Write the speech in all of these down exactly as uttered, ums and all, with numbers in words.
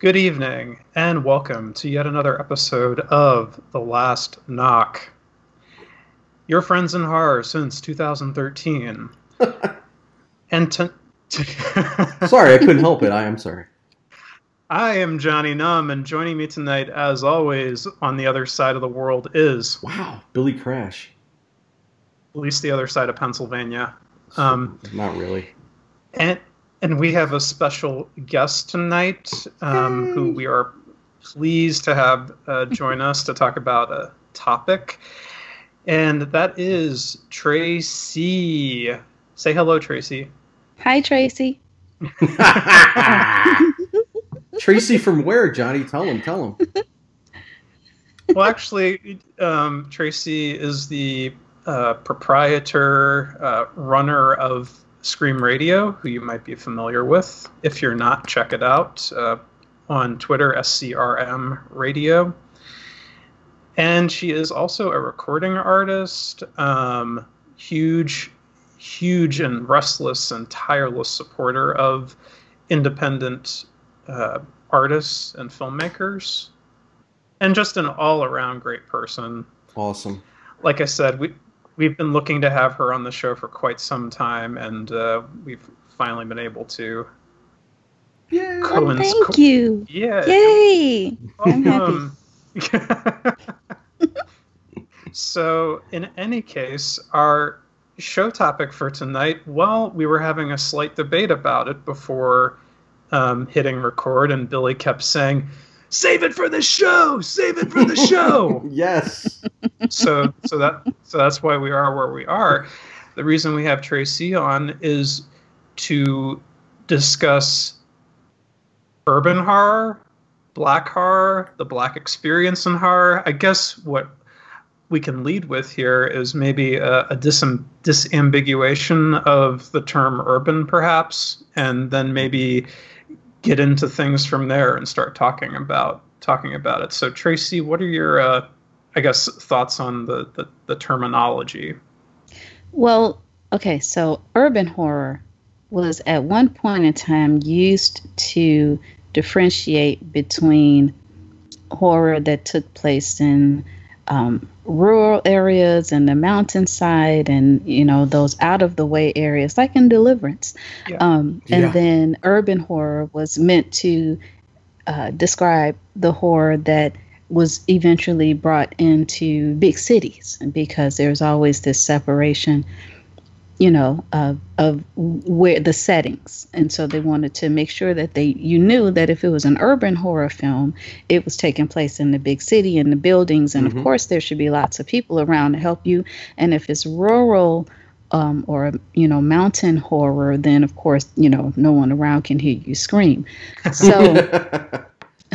Good evening, and welcome to yet another episode of The Last Knock. Your friends in horror since two thousand thirteen. and t- t- Sorry, I couldn't help it. I am sorry. I am Johnny Numb, and joining me tonight, as always, on the other side of the world is... Wow, Billy Crash. At least the other side of Pennsylvania. Um, Not really. And... And we have a special guest tonight um, who we are pleased to have uh, join us to talk about a topic. And that is Tracy. Say hello, Tracy. Hi, Tracy. Tracy from where, Johnny? Tell him, tell him. Well, actually, um, Tracy is the uh, proprietor, uh, runner of Scream Radio, who you might be familiar with. If you're not, check it out uh, on Twitter, S C R M Radio. And she is also a recording artist, um, huge, huge and restless and tireless supporter of independent uh, artists and filmmakers, and just an all-around great person. Awesome. Like I said, we We've been looking to have her on the show for quite some time, and uh, we've finally been able to. Yay! Oh, thank co- you. Yeah. Yay! I'm um, happy. So, in any case, our show topic for tonight, well, we were having a slight debate about it before um, hitting record, and Billy kept saying, "Save it for the show! Save it for the show!" Yes. So, so that, so that's why we are where we are. The reason we have Tracy on is to discuss urban horror, black horror, the black experience in horror. I guess what we can lead with here is maybe a, a disam- disambiguation of the term urban, perhaps, and then maybe get into things from there and start talking about talking about it. So, Tracy, what are your uh, I guess, thoughts on the, the, the terminology? Well, okay, so urban horror was at one point in time used to differentiate between horror that took place in um, rural areas and the mountainside and, you know, those out-of-the-way areas, like in Deliverance. Yeah. Um, and Yeah. then urban horror was meant to uh, describe the horror that was eventually brought into big cities, because there's always this separation, you know, of of where the settings, and so they wanted to make sure that they you knew that if it was an urban horror film, it was taking place in the big city, in the buildings, and Mm-hmm. of course there should be lots of people around to help you. And if it's rural um, or you know mountain horror, then of course you know no one around can hear you scream. So.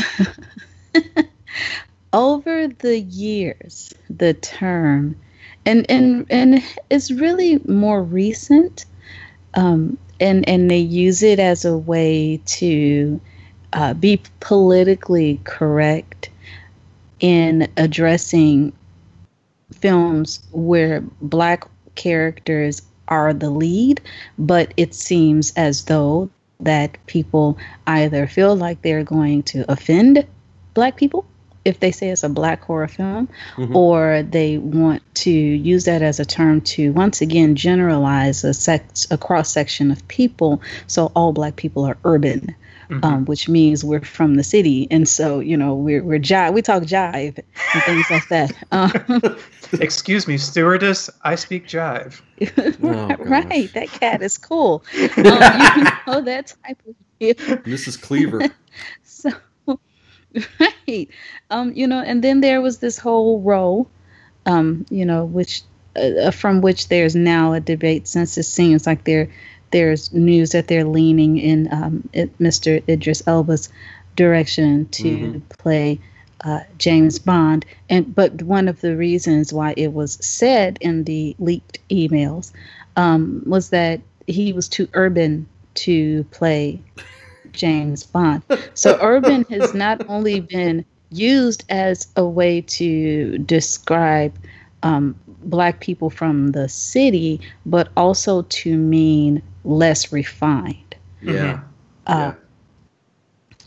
Over the years, the term, and and and it's really more recent, um, and and they use it as a way to uh, be politically correct in addressing films where black characters are the lead, but it seems as though that people either feel like they're going to offend black people if they say it's a black horror film, Mm-hmm. or they want to use that as a term to once again generalize a sex a cross section of people. So all black people are urban, Mm-hmm. um, which means we're from the city, and so you know we're we're jive. We talk jive and things like that. Um, Excuse me, stewardess. I speak jive. Oh, right, that cat is cool. Um, you know that type of. Missus Cleaver. So. Right. Um, you know, and then there was this whole row, um, you know, which uh, from which there's now a debate, since it seems like there there's news that they're leaning in um, it, Mister Idris Elba's direction to Mm-hmm. play uh, James Bond. And but one of the reasons why it was said in the leaked emails um, was that he was too urban to play James Bond. So urban has not only been used as a way to describe um, black people from the city, but also to mean less refined. Yeah. Uh, yeah.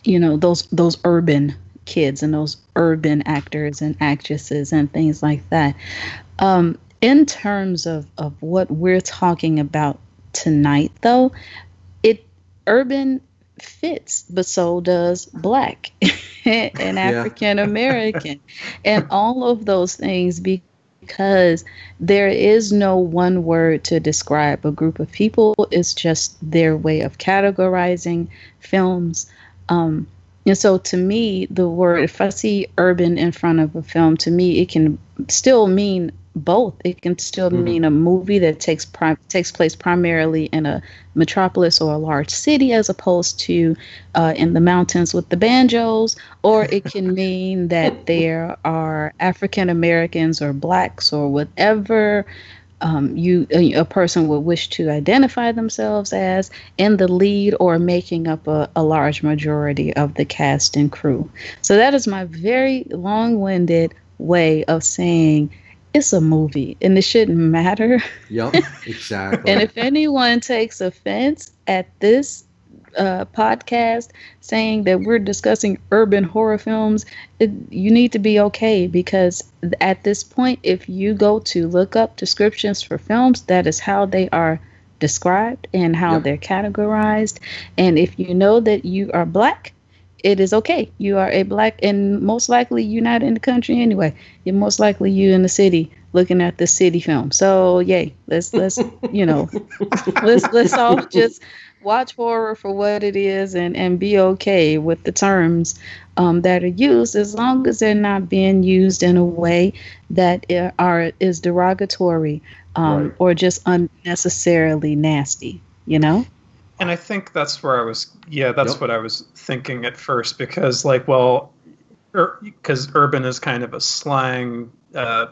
you know, those those urban kids and those urban actors and actresses and things like that. Um, in terms of, of what we're talking about tonight, though, it urban fits, but so does Black and African American and all of those things, because there is no one word to describe a group of people. It's just their way of categorizing films. Um, and so to me, the word, if I see urban in front of a film, to me, it can still mean both. It can still mm-hmm. mean a movie that takes prim- takes place primarily in a metropolis or a large city, as opposed to uh, in the mountains with the banjos, or it can mean that there are African Americans or Blacks or whatever um, you a, a person would wish to identify themselves as in the lead or making up a, a large majority of the cast and crew. So that is my very long-winded way of saying it's a movie and it shouldn't matter. Yep, exactly. And if anyone takes offense at this uh, podcast saying that we're discussing urban horror films, it, you need to be okay, because at this point, if you go to look up descriptions for films, that is how they are described and how yep. they're categorized. And if you know that you are Black, it is okay. You are a Black, and most likely you're not in the country anyway. You're most likely you in the city looking at the city film. So yay, let's let's you know let's let's all just watch horror for what it is and and be okay with the terms um, that are used, as long as they're not being used in a way that are is derogatory um, right. or just unnecessarily nasty. You know. And I think that's where I was, yeah, that's yep. what I was thinking at first, because, like, well, because ur- urban is kind of a slang uh,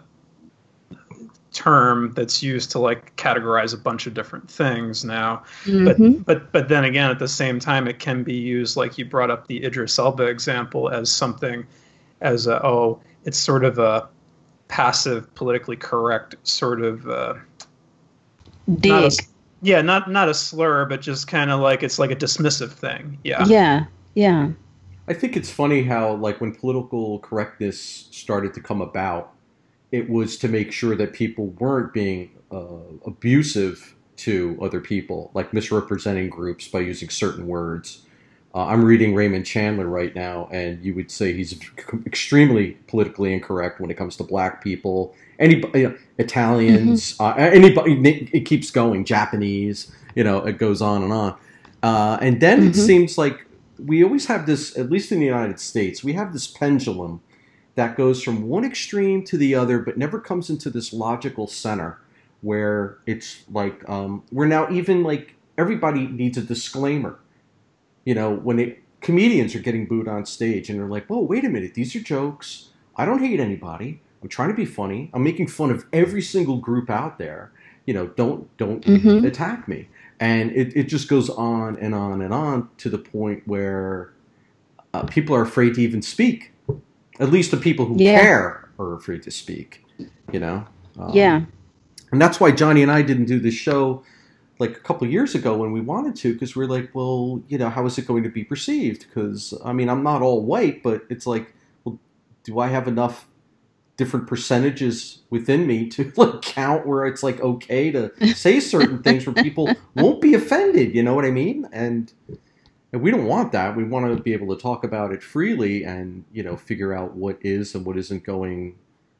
term that's used to, like, categorize a bunch of different things now. Mm-hmm. But but but then again, at the same time, it can be used, like you brought up the Idris Elba example, as something, as a, oh, it's sort of a passive, politically correct sort of uh, dig. Yeah, not not a slur, but just kind of like it's like a dismissive thing. Yeah. Yeah. Yeah. I think it's funny how, like, when political correctness started to come about, it was to make sure that people weren't being uh, abusive to other people, like misrepresenting groups by using certain words. Uh, I'm reading Raymond Chandler right now, and you would say he's extremely politically incorrect when it comes to Black people, anybody, you know, Italians, mm-hmm. uh, anybody. It keeps going. Japanese, you know, it goes on and on. Uh, and then mm-hmm. it seems like we always have this, at least in the United States, we have this pendulum that goes from one extreme to the other, but never comes into this logical center where it's like um, we're now even like everybody needs a disclaimer. You know, when it, comedians are getting booed on stage and they're like, whoa, wait a minute, these are jokes. I don't hate anybody. I'm trying to be funny. I'm making fun of every single group out there. You know, don't don't mm-hmm. attack me. And it, it just goes on and on and on to the point where uh, people are afraid to even speak. At least the people who yeah. care are afraid to speak, you know? Um, yeah. And that's why Johnny and I didn't do this show like a couple of years ago when we wanted to, because we're like, well, you know, how is it going to be perceived? Because, I mean, I'm not all white, but it's like, well, do I have enough different percentages within me to like count where it's like okay to say certain things where people won't be offended? You know what I mean? And, and we don't want that. We want to be able to talk about it freely and, you know, figure out what is and what isn't going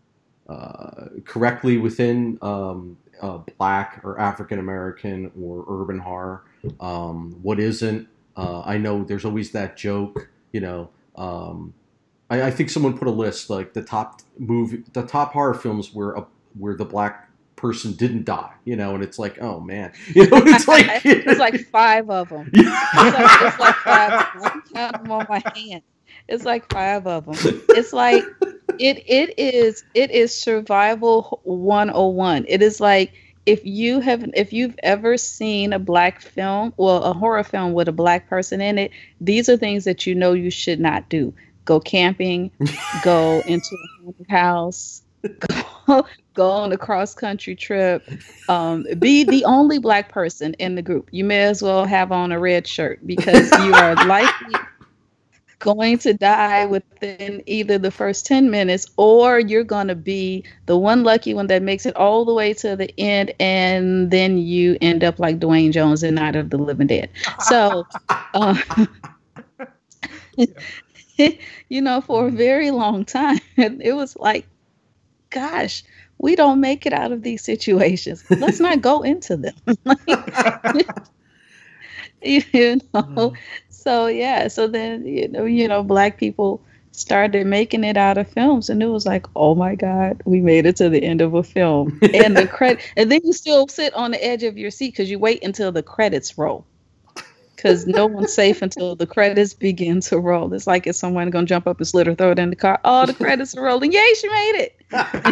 uh, correctly within um, uh, Black or African American or urban horror. Um, what isn't? Uh, I know there's always that joke, you know. Um, I, I think someone put a list like the top movie, the top horror films where a, where the Black person didn't die, you know, and it's like, oh man, you know, it's like it's like five of them. It's like, it's like five. I can count them on my hand. It's like five of them. It's like it it is it is survival one oh one. It is like if you have if you've ever seen a Black film, well, a horror film with a Black person in it, these are things that you know you should not do. Go camping, go into a haunted house, go, go on a cross-country trip, um, be the only Black person in the group. You may as well have on a red shirt because you are likely going to die within either the first ten minutes, or you're going to be the one lucky one that makes it all the way to the end, and then you end up like Dwayne Jones in Night of the Living Dead. So, uh, you know, for a very long time, it was like, gosh, we don't make it out of these situations. Let's not go into them. You know, so yeah, so then you know, you know, Black people started making it out of films, and it was like, oh my God, we made it to the end of a film, and the credit, and then you still sit on the edge of your seat because you wait until the credits roll, because no one's safe until the credits begin to roll. It's like, is someone gonna jump up and slit her throat in the car? Oh, the credits are rolling! Yay, she made it!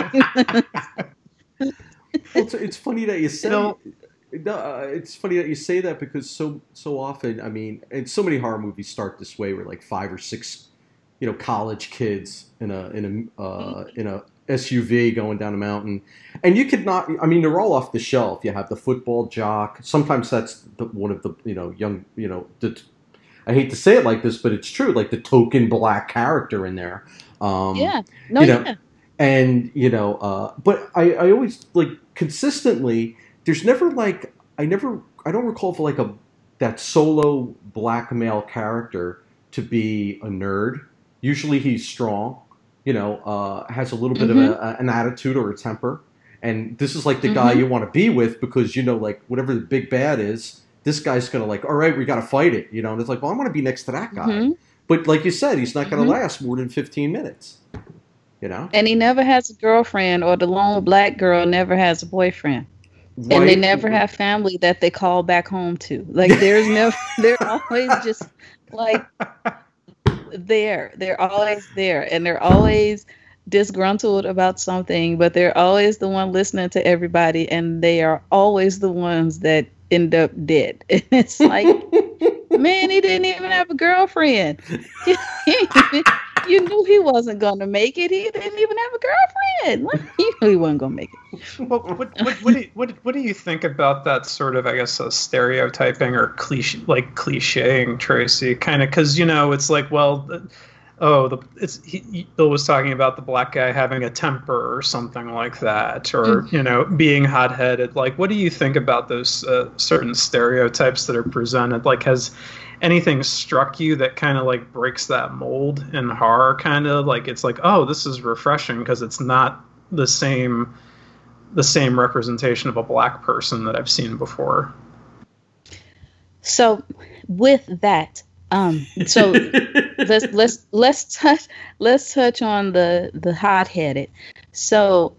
Well, it's, it's funny that you say. No. No, uh, it's funny that you say that, because so so often, I mean, and so many horror movies start this way, where like five or six, you know, college kids in a in a uh, in a S U V going down a mountain, and you could not. I mean, they're all off the shelf. You have the football jock. Sometimes that's the, one of the you know young you know. The, I hate to say it like this, but it's true. Like the token Black character in there. Um, yeah. No. You know, yeah. And you know, uh, but I I always like consistently. There's never like I never I don't recall for like a that solo Black male character to be a nerd. Usually he's strong, you know, uh, has a little bit mm-hmm. of a, an attitude or a temper, and this is like the mm-hmm. guy you want to be with, because you know, like whatever the big bad is, this guy's gonna like, all right, we got to fight it, you know. And it's like, well, I want to be next to that guy, mm-hmm. but like you said, he's not gonna mm-hmm. last more than fifteen minutes, you know. And he never has a girlfriend, or the lone Black girl never has a boyfriend. Right. And they never have family that they call back home to. Like there's never, they're always just like there. They're always there, and they're always disgruntled about something, but they're always the one listening to everybody, and they are always the ones that end up dead. And it's like, man, he didn't even have a girlfriend. You knew he wasn't going to make it. He didn't even have a girlfriend. You knew he wasn't going to make it. Well, what, what, what, do you, what, what do you think about that sort of, I guess, uh, stereotyping or cliche, like clichéing Tracy? Kind of, because, you know, it's like, well, oh, the it's he, he, Bill was talking about the Black guy having a temper or something like that, or, mm-hmm. you know, being hot-headed. Like, what do you think about those uh, certain stereotypes that are presented? Like, has anything struck you that kind of like breaks that mold in horror? Kind of like, it's like, oh, this is refreshing because it's not the same the same representation of a Black person that I've seen before. So with that, um so let's let's let's touch let's touch on the the hot-headed. So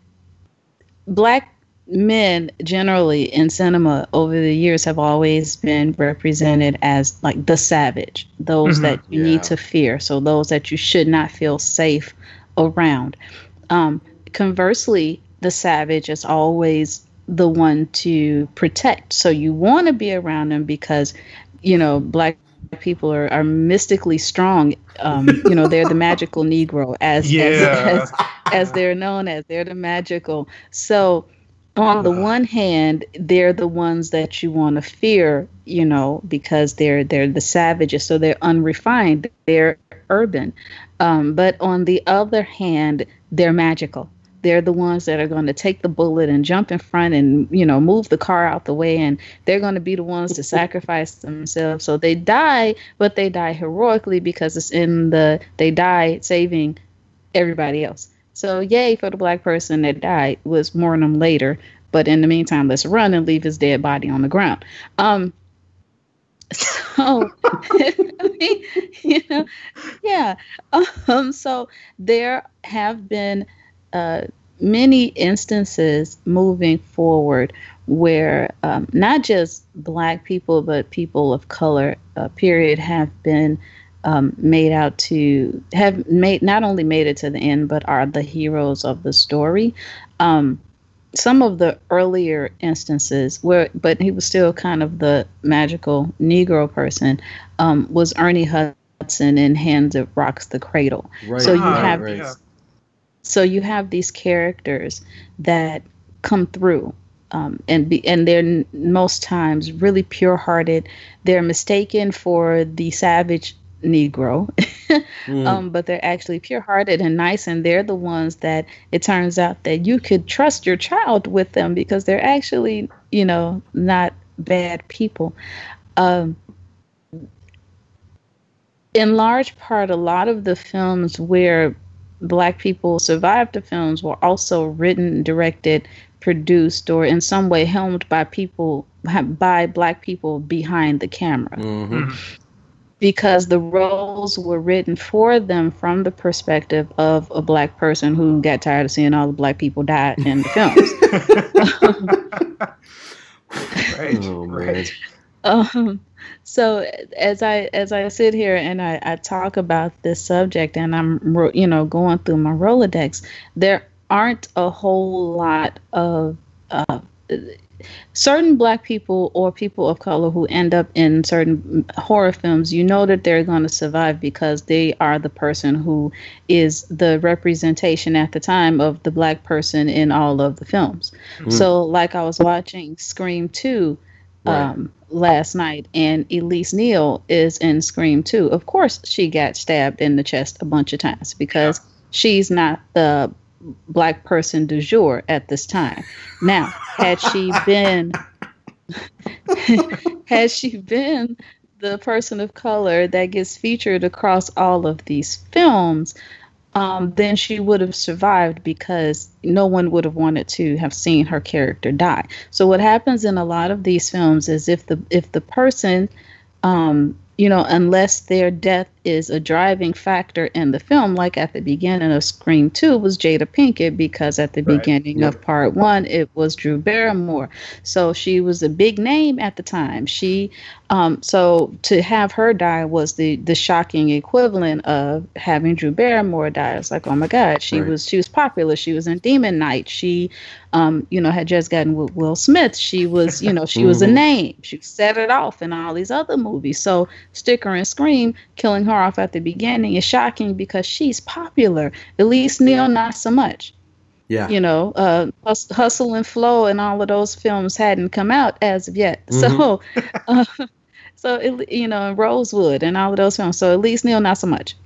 Black men generally in cinema over the years have always been represented as like the savage, those mm-hmm. that you yeah. need to fear, so those that you should not feel safe around. Um, conversely, the savage is always the one to protect, so you want to be around them because, you know, Black people are, are mystically strong. Um, you know, they're the magical Negro, as, yeah. as, as as they're known as. They're the magical. So on the one hand, they're the ones that you want to fear, you know, because they're they're the savages, so they're unrefined, they're urban. Um, but on the other hand, they're magical. They're the ones that are going to take the bullet and jump in front and, you know, move the car out the way, and they're going to be the ones to sacrifice themselves. So they die, but they die heroically because it's in the they die saving everybody else. So yay for the Black person that died. Was mourn him later, but in the meantime, let's run and leave his dead body on the ground. Um, so, I mean, you know, yeah. Um, so there have been uh, many instances moving forward where um, not just Black people, but people of color, uh, period, have been Um, made out to have made not only made it to the end, but are the heroes of the story. Um, some of the earlier instances where, but he was still kind of the magical Negro person, um, was Ernie Hudson in Hand That Rocks the Cradle. Right. So you ah, have right. these, so you have these characters that come through. Um, and be, and they're n- most times really pure-hearted. They're mistaken for the savage Negro, Mm. um, but they're actually pure-hearted and nice, and they're the ones that it turns out that you could trust your child with them because they're actually, you know, not bad people. Um, in large part, a lot of the films where Black people survived the films were also written, directed, produced, or in some way helmed by people by Black people behind the camera. Mm-hmm. Mhm. Because the roles were written for them from the perspective of a Black person who got tired of seeing all the Black people die in the films. Right. Oh, man. Right. Um, so as I as I sit here and I, I talk about this subject and I'm ro- you know going through my Rolodex, there aren't a whole lot of uh, certain Black people or people of color who end up in certain horror films. You know that they're going to survive because they are the person who is the representation at the time of the Black person in all of the films. Mm. So like I was watching Scream two um, last night, and Elise Neal is in Scream two. Of course, she got stabbed in the chest a bunch of times because yeah. she's not the Black person du jour at this time. Now, had she been, had she been the person of color that gets featured across all of these films, um, then she would have survived because no one would have wanted to have seen her character die. So what happens in a lot of these films is if the if the person, um, you know, unless their death is a driving factor in the film, like at the beginning of Scream two was Jada Pinkett, because at the Right. beginning Yep. of part one, it was Drew Barrymore. So she was a big name at the time. She, um, so to have her die was the, the shocking equivalent of having Drew Barrymore die. It's like, oh my God, she Right. was, she was popular. She was in Demon Knight. She, um, you know, had just gotten with Will Smith. She was, you know, she was a Mhm. name. She set it off in all these other movies. So Sticker and Scream, killing her off at the beginning is shocking because she's popular. Elise Neal, not so much. Yeah. You know, uh, Hus- Hustle and Flow and all of those films hadn't come out as of yet. Mhm. So, uh, so it, you know, and Rosewood and all of those films. So Elise Neal, not so much.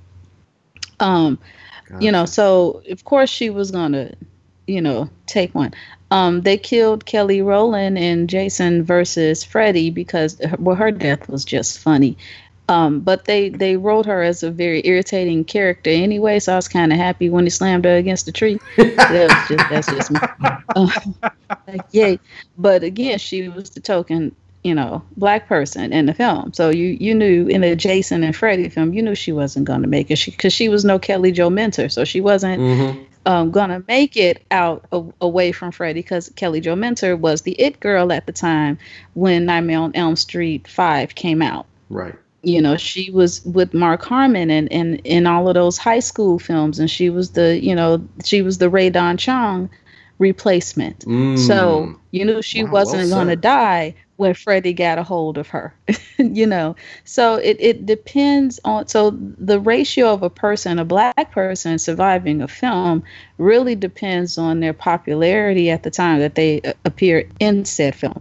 Um, Gotcha. you know, so of course she was gonna, you know, take one. Um, they killed Kelly Rowland in Jason versus Freddy because her, well, her death was just funny. Um, but they, they wrote her as a very irritating character anyway, so I was kind of happy when he slammed her against the tree. That was just that's just me. Uh, like, yay! But again, she was the token, you know, Black person in the film. So you you knew in the Jason and Freddy film, you knew she wasn't going to make it, because she, she was no Kelly Jo Mentor, so she wasn't Mhm. um, gonna make it out a- away from Freddy, because Kelly Jo Mentor was the it girl at the time when Nightmare on Elm Street five came out. Right. You know, she was with Mark Harmon and in, in, in all of those high school films, and she was the, you know, she was the Ray Don Chong replacement. Mm. So you knew she Wow, well wasn't going to said. die when Freddie got a hold of her. You know, so it, it depends on, so the ratio of a person, a Black person surviving a film, really depends on their popularity at the time that they uh, appear in said film.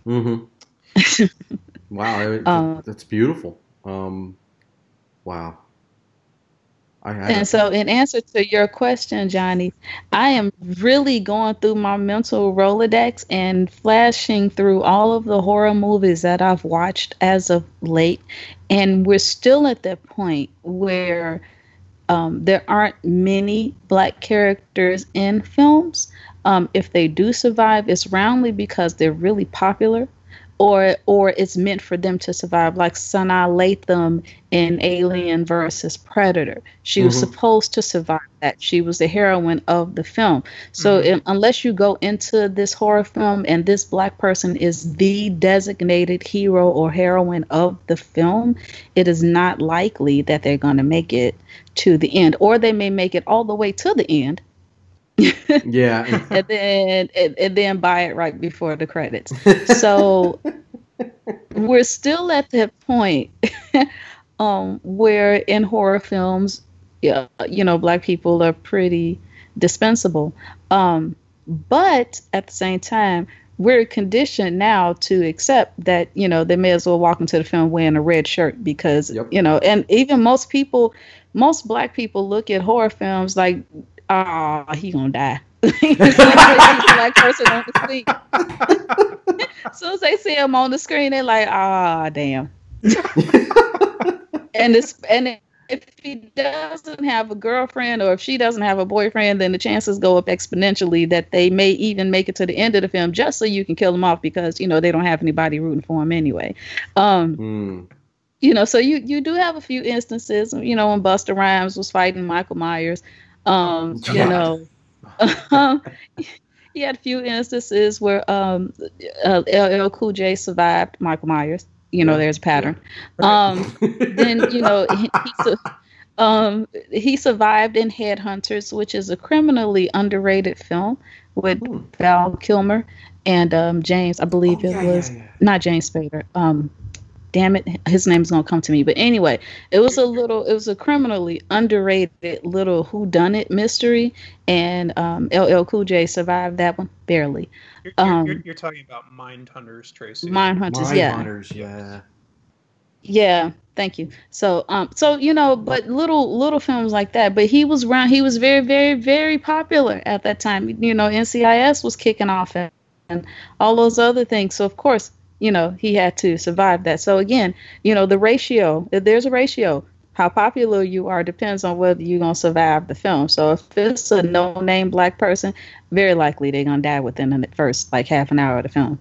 Mm-hmm. Wow, I- Um, that's beautiful. Um, wow. I, I And so, in answer to your question, Johnny, I am really going through my mental Rolodex and flashing through all of the horror movies that I've watched as of late. And we're still at that point where um, there aren't many Black characters in films. Um, if they do survive, it's roundly because they're really popular, or or it's meant for them to survive, like Sanaa Lathan in Alien versus Predator. She was Mhm. supposed to survive that. She was the heroine of the film. So Mhm. um, unless you go into this horror film and this Black person is the designated hero or heroine of the film, it is not likely that they're going to make it to the end, or they may make it all the way to the end yeah. and- and then and, and then buy it right before the credits. So we're still at that point um, where in horror films, yeah, you know, Black people are pretty dispensable. Um, but at the same time, we're conditioned now to accept that, you know, they may as well walk into the film wearing a red shirt because, yep. you know, and even most people, most black people look at horror films like, ah, oh, he gonna die. Black person on the screen. As soon as they see him on the screen, they're like, ah, oh, damn. and this, and if he doesn't have a girlfriend or if she doesn't have a boyfriend, then the chances go up exponentially that they may even make it to the end of the film just so you can kill them off because, you know, they don't have anybody rooting for him anyway. Um, mm. You know, so you, you do have a few instances, you know, when Busta Rhymes was fighting Michael Myers, um, you know, um, he had a few instances where um, uh, L L Cool J survived Michael Myers. You know, yeah. there's a pattern. Yeah. Um, then, you know, he, he, um, he survived in Headhunters, which is a criminally underrated film with Ooh. Val Kilmer and um, James, I believe oh, it yeah, was, yeah, yeah. not James Spader. Um, damn it, his name's going to come to me. But anyway, it was a little, it was a criminally underrated little whodunit mystery. And um, L L Cool J survived that one, barely. You're, you're, um, you're, you're talking about Mindhunters, Tracy. Mindhunters, Mind yeah. Hunters, yeah. Yeah, thank you. So, um, so you know, but little little films like that. But he was around. He was very, very, very popular at that time. You know, N C I S was kicking off and, and all those other things. So, of course, you know, he had to survive that. So again, you know, the ratio. There's a ratio. How popular you are depends on whether you're gonna survive the film. So if it's a no-name black person, very likely they're gonna die within the first like half an hour of the film.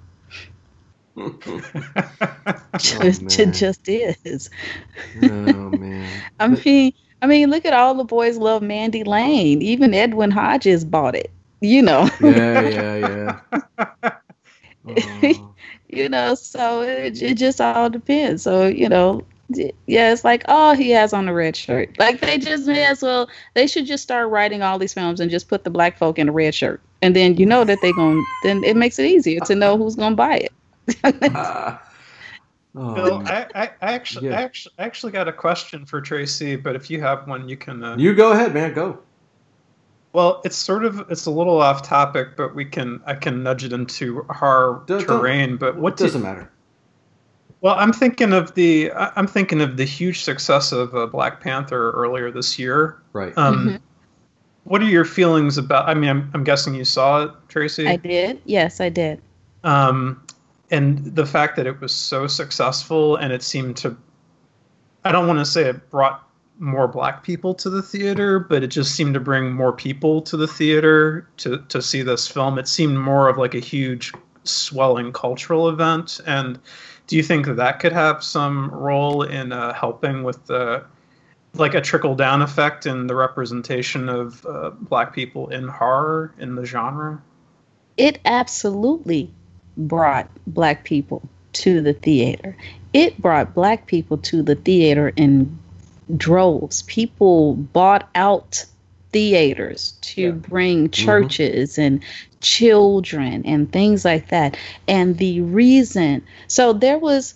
just, oh, it just is. Oh man. I mean, I mean, look at All the Boys Love Mandy Lane. Even Edwin Hodges bought it. You know. Yeah, yeah, yeah. Oh. You know, so it, it just all depends. So you know. Yeah, it's like, oh, he has on a red shirt. Like, they just may as well, they should just start writing all these films and just put the black folk in a red shirt. And then you know that they're going to, then it makes it easier to know who's going to buy it. uh, oh, Bill, I, I, I, actually, yeah. I, actually, I actually got a question for Tracy, but if you have one, you can. Uh, you go ahead, man, go. Well, it's sort of, it's a little off topic, but we can, I can nudge it into our don't, terrain. But what doesn't do, matter. Well, I'm thinking of the I'm thinking of the huge success of uh, Black Panther earlier this year. Right. Um, mm-hmm. What are your feelings about? I mean, I'm I'm guessing you saw it, Tracy. I did. Yes, I did. Um, and the fact that it was so successful and it seemed to, I don't want to say it brought more black people to the theater, but it just seemed to bring more people to the theater to to see this film. It seemed more of like a huge swelling cultural event. And do you think that that could have some role in uh, helping with the, like a trickle down effect in the representation of uh, black people in horror in the genre? It absolutely brought black people to the theater. It brought black people to the theater in droves. People bought out theaters to yeah. bring churches mm-hmm. and children and things like that. And the reason, so there was,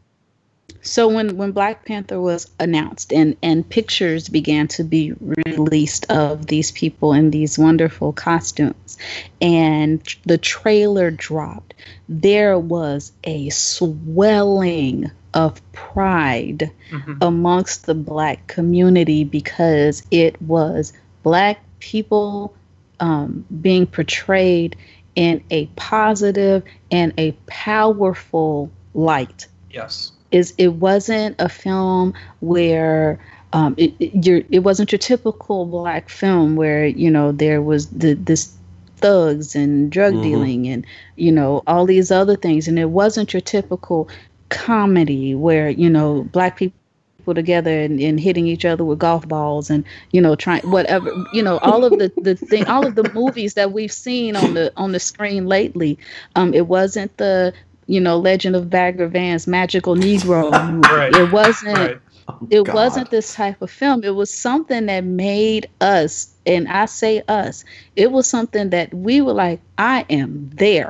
so when, when Black Panther was announced and, and pictures began to be released of these people in these wonderful costumes and the trailer dropped, there was a swelling of pride mm-hmm. amongst the black community because it was black people um, being portrayed in a positive and a powerful light. Yes. Is it wasn't a film where um, it, it, your, it wasn't your typical black film where, you know, there was the, this thugs and drug mm-hmm. dealing and, you know, all these other things. And it wasn't your typical comedy where, you know, black people together and, and hitting each other with golf balls and, you know, trying whatever, you know, all of the, the thing, all of the movies that we've seen on the, on the screen lately. Um, it wasn't the, you know, Legend of Bagger Vance magical Negro movie. Right. It wasn't, right. it God. wasn't this type of film. It was something that made us, and I say us, it was something that we were like, I am there.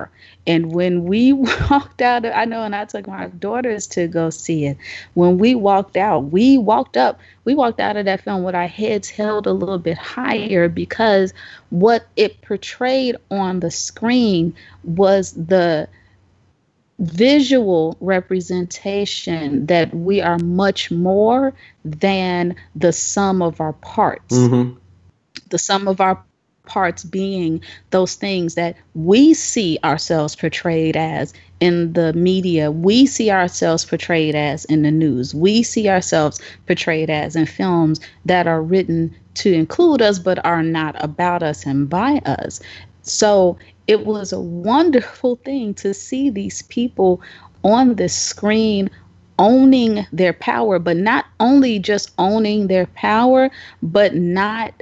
And when we walked out, I know, and I took my daughters to go see it. When we walked out, we walked up, we walked out of that film with our heads held a little bit higher, because what it portrayed on the screen was the visual representation that we are much more than the sum of our parts. Mm-hmm. The sum of our parts being those things that we see ourselves portrayed as in the media, we see ourselves portrayed as in the news, we see ourselves portrayed as in films that are written to include us but are not about us and by us. So it was a wonderful thing to see these people on the screen owning their power, but not only just owning their power, but not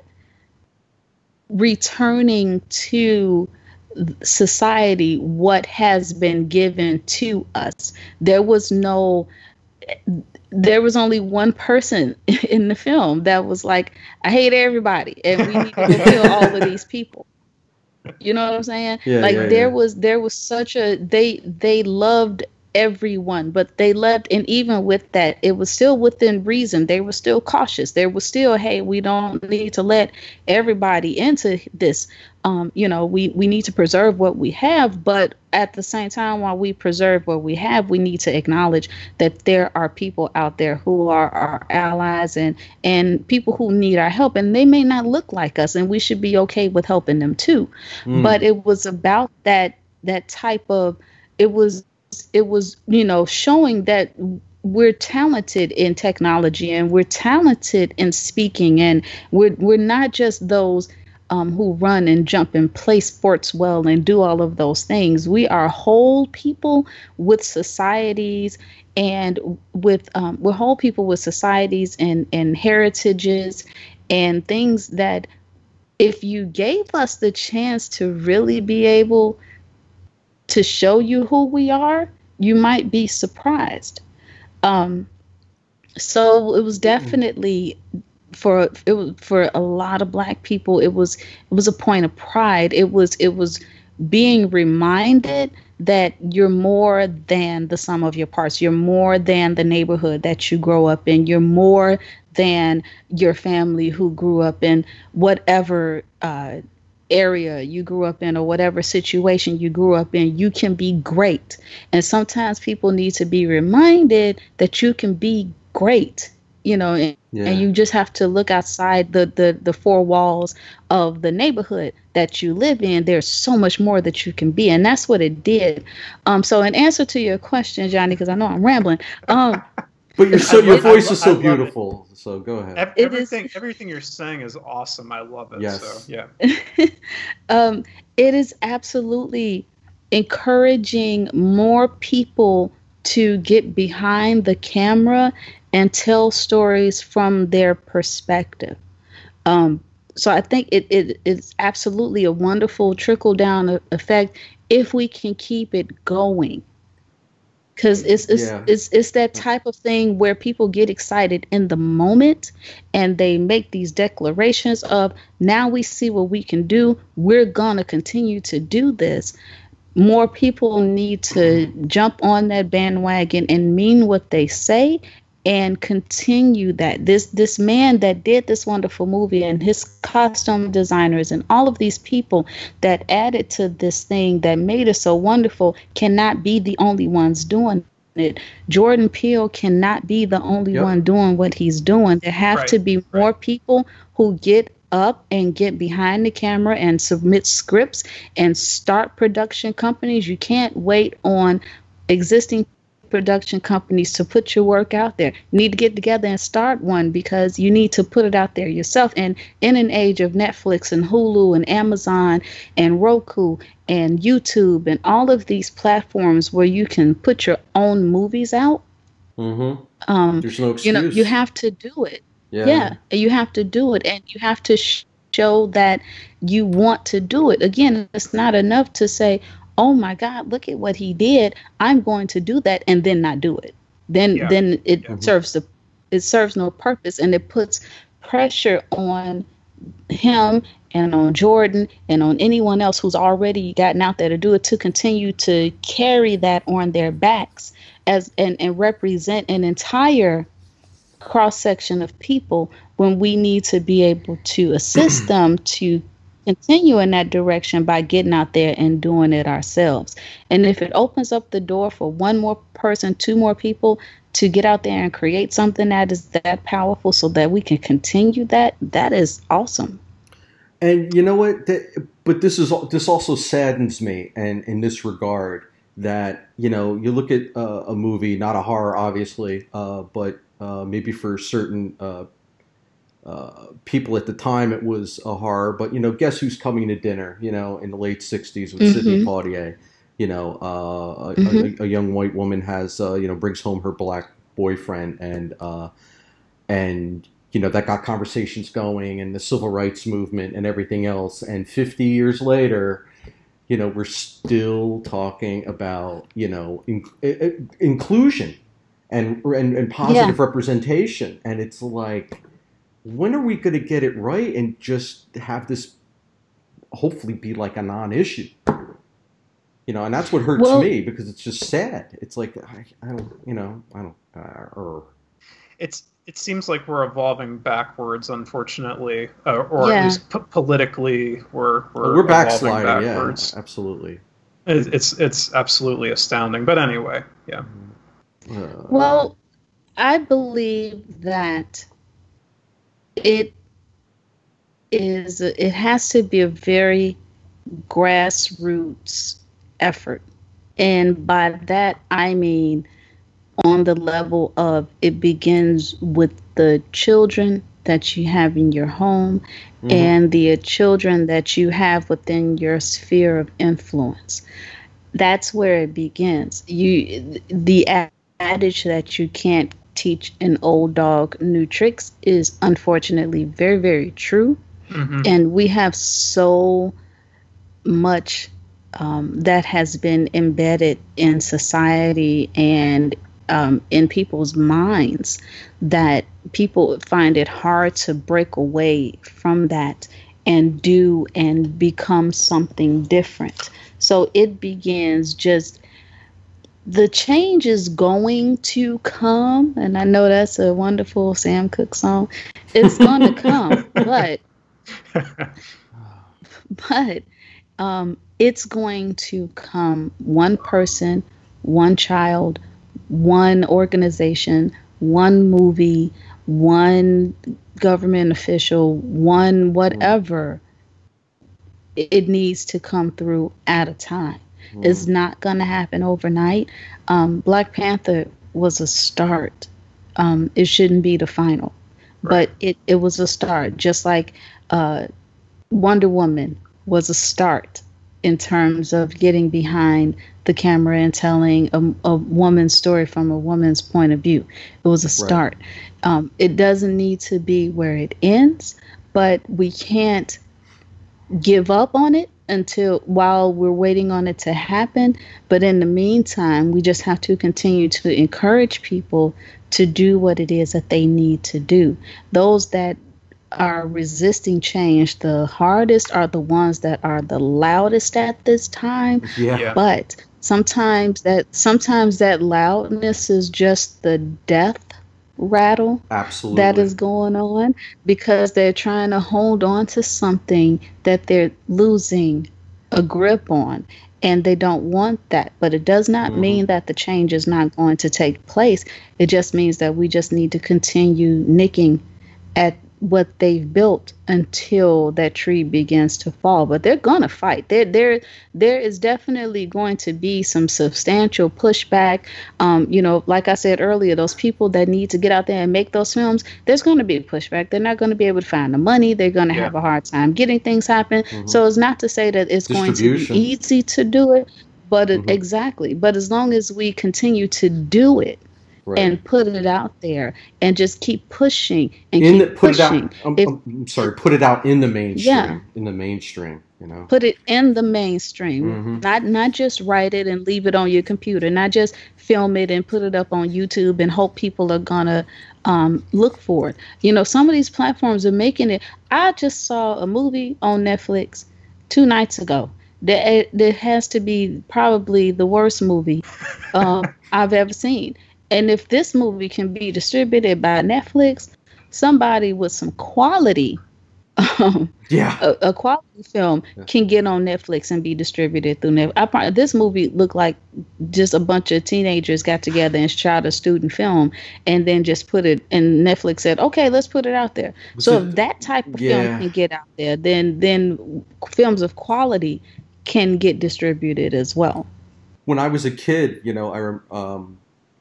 returning to society what has been given to us. There was no, there was only one person in the film that was like, I hate everybody and we need to kill all of these people. You know what I'm saying? Yeah, like yeah, there yeah. was there was such a they they loved everyone, but they loved, and even with that, it was still within reason. They were still cautious. They were still, hey, we don't need to let everybody into this. Um, you know, we we need to preserve what we have, but at the same time, while we preserve what we have, we need to acknowledge that there are people out there who are our allies and and people who need our help, and they may not look like us, and we should be okay with helping them too. Mm. But it was about that that type of it was. It was, you know, showing that we're talented in technology and we're talented in speaking, and we're we're not just those um, who run and jump and play sports well and do all of those things. We are whole people with societies and with um, we're whole people with societies and and heritages and things that, if you gave us the chance to really be able to show you who we are, you might be surprised. Um, so it was definitely for it was for a lot of Black people. It was it was a point of pride. It was it was being reminded that you're more than the sum of your parts. You're more than the neighborhood that you grow up in. You're more than your family who grew up in whatever Uh, area you grew up in or whatever situation you grew up in. You can be great. And sometimes people need to be reminded that you can be great, you know, and, Yeah. and you just have to look outside the, the, the four walls of the neighborhood that you live in. There's so much more that you can be. And that's what it did. Um, so in answer to your question, Johnny, because I know I'm rambling, um, But your so I your love- voice I is lo- I so love beautiful. So go ahead. Ev- It everything is- everything you're saying is awesome. I love it. Yes. So yeah. um, it is absolutely encouraging more people to get behind the camera and tell stories from their perspective. Um, so I think it, it is absolutely a wonderful trickle down effect if we can keep it going. Because it's it's, Yeah. it's it's that type of thing where people get excited in the moment and they make these declarations of, now we see what we can do. We're going to continue to do this. More people need to jump on that bandwagon and mean what they say and continue that. This this man that did this wonderful movie and his costume designers and all of these people that added to this thing that made it so wonderful cannot be the only ones doing it. Jordan Peele cannot be the only Yep. one doing what he's doing. There have Right, to be more people who get up and get behind the camera and submit scripts and start production companies. You can't wait on existing production companies to put your work out there. You need to get together and start one, because you need to put it out there yourself. And in an age of Netflix and Hulu and Amazon and Roku and YouTube and all of these platforms where you can put your own movies out, Mm-hmm. um, There's no excuse. you know, you have to do it. Yeah. Yeah, and you have to do it, and you have to sh- show that you want to do it. Again, it's not enough to say, oh my God, look at what he did, I'm going to do that, and then not do it. Then Yeah. then it Yeah. serves the it serves no purpose, and it puts pressure on him and on Jordan and on anyone else who's already gotten out there to do it, to continue to carry that on their backs as and, and represent an entire cross section of people, when we need to be able to assist them to continue in that direction by getting out there and doing it ourselves. And if it opens up the door for one more person, two more people to get out there and create something that is that powerful so that we can continue that, that is awesome. And you know what? That, but this is this also saddens me, and in this regard, that you know, you look at uh, a movie, not a horror, obviously, uh, but uh, maybe for certain uh, uh, people at the time it was a horror. But you know, Guess Who's Coming to Dinner? You know, in the late sixties with mm-hmm. Sidney Poitier. You know, uh, mm-hmm. a, a young white woman has uh, you know brings home her black boyfriend, and uh, and you know, that got conversations going, and the civil rights movement and everything else. And fifty years later, you know, we're still talking about, you know, in, in, inclusion and, and, and positive yeah. representation. And it's like, when are we going to get it right and just have this hopefully be like a non-issue? You know, and that's what hurts well, me, because it's just sad. It's like, I, I don't, you know, I don't, uh, or... It's, It seems like we're evolving backwards, unfortunately, uh, or yeah. at least p- politically, we're we're, well, we're backsliding. Backwards. Yeah, absolutely. It, it's it's absolutely astounding. But anyway, yeah. Uh, well, I believe that it is. It has to be a very grassroots effort, and by that I mean, on the level of, it begins with the children that you have in your home mm-hmm. and the uh, children that you have within your sphere of influence. That's where it begins. You, the adage that you can't teach an old dog new tricks is unfortunately very, very true. Mm-hmm. And we have so much um, that has been embedded in society and Um, in people's minds, that people find it hard to break away from that and do and become something different. So it begins just, the change is going to come, and I know that's a wonderful Sam Cooke song. It's going to come, but but um, it's going to come one person, one child, one organization, one movie, one government official, one whatever. Mm. It needs to come through at a time. Mm. It's not going to happen overnight. Um, Black Panther was a start. Um, it shouldn't be the final, right. but it, it was a start. Just like uh, Wonder Woman was a start in terms of getting behind the camera and telling a, a woman's story from a woman's point of view. It was a start. Right. Um, it doesn't need to be where it ends, but we can't give up on it until while we're waiting on it to happen. But in the meantime, we just have to continue to encourage people to do what it is that they need to do. Those that are resisting change the hardest are the ones that are the loudest at this time. Yeah. Yeah. But sometimes that sometimes that loudness is just the death rattle Absolutely. that is going on, because they're trying to hold on to something that they're losing a grip on, and they don't want that. But it does not mm-hmm. mean that the change is not going to take place. It just means that we just need to continue nicking at what they've built until that tree begins to fall. But they're gonna fight. There, there, there is definitely going to be some substantial pushback. Um, you know, like I said earlier, those people that need to get out there and make those films, there's going to be a pushback. They're not going to be able to find the money. They're going to yeah. have a hard time getting things happen. Mm-hmm. So it's not to say that it's going to be easy to do it, but it, mm-hmm. exactly. But as long as we continue to do it, right. and put it out there and just keep pushing and in keep the, put pushing. It out, I'm, if, I'm sorry, put it out in the mainstream. Yeah. In the mainstream, you know. Put it in the mainstream, mm-hmm. not not just write it and leave it on your computer, not just film it and put it up on YouTube and hope people are gonna um, look for it. You know, some of these platforms are making it. I just saw a movie on Netflix two nights ago. That that has to be probably the worst movie um, I've ever seen. And if this movie can be distributed by Netflix, somebody with some quality. Um, yeah, a, a quality film yeah. can get on Netflix and be distributed through Netflix. I probably, this movie looked like just a bunch of teenagers got together and shot a student film, and then just put it. And Netflix said, "Okay, let's put it out there." Was so it, if that type of yeah. film can get out there, then then films of quality can get distributed as well. When I was a kid, you know, I um,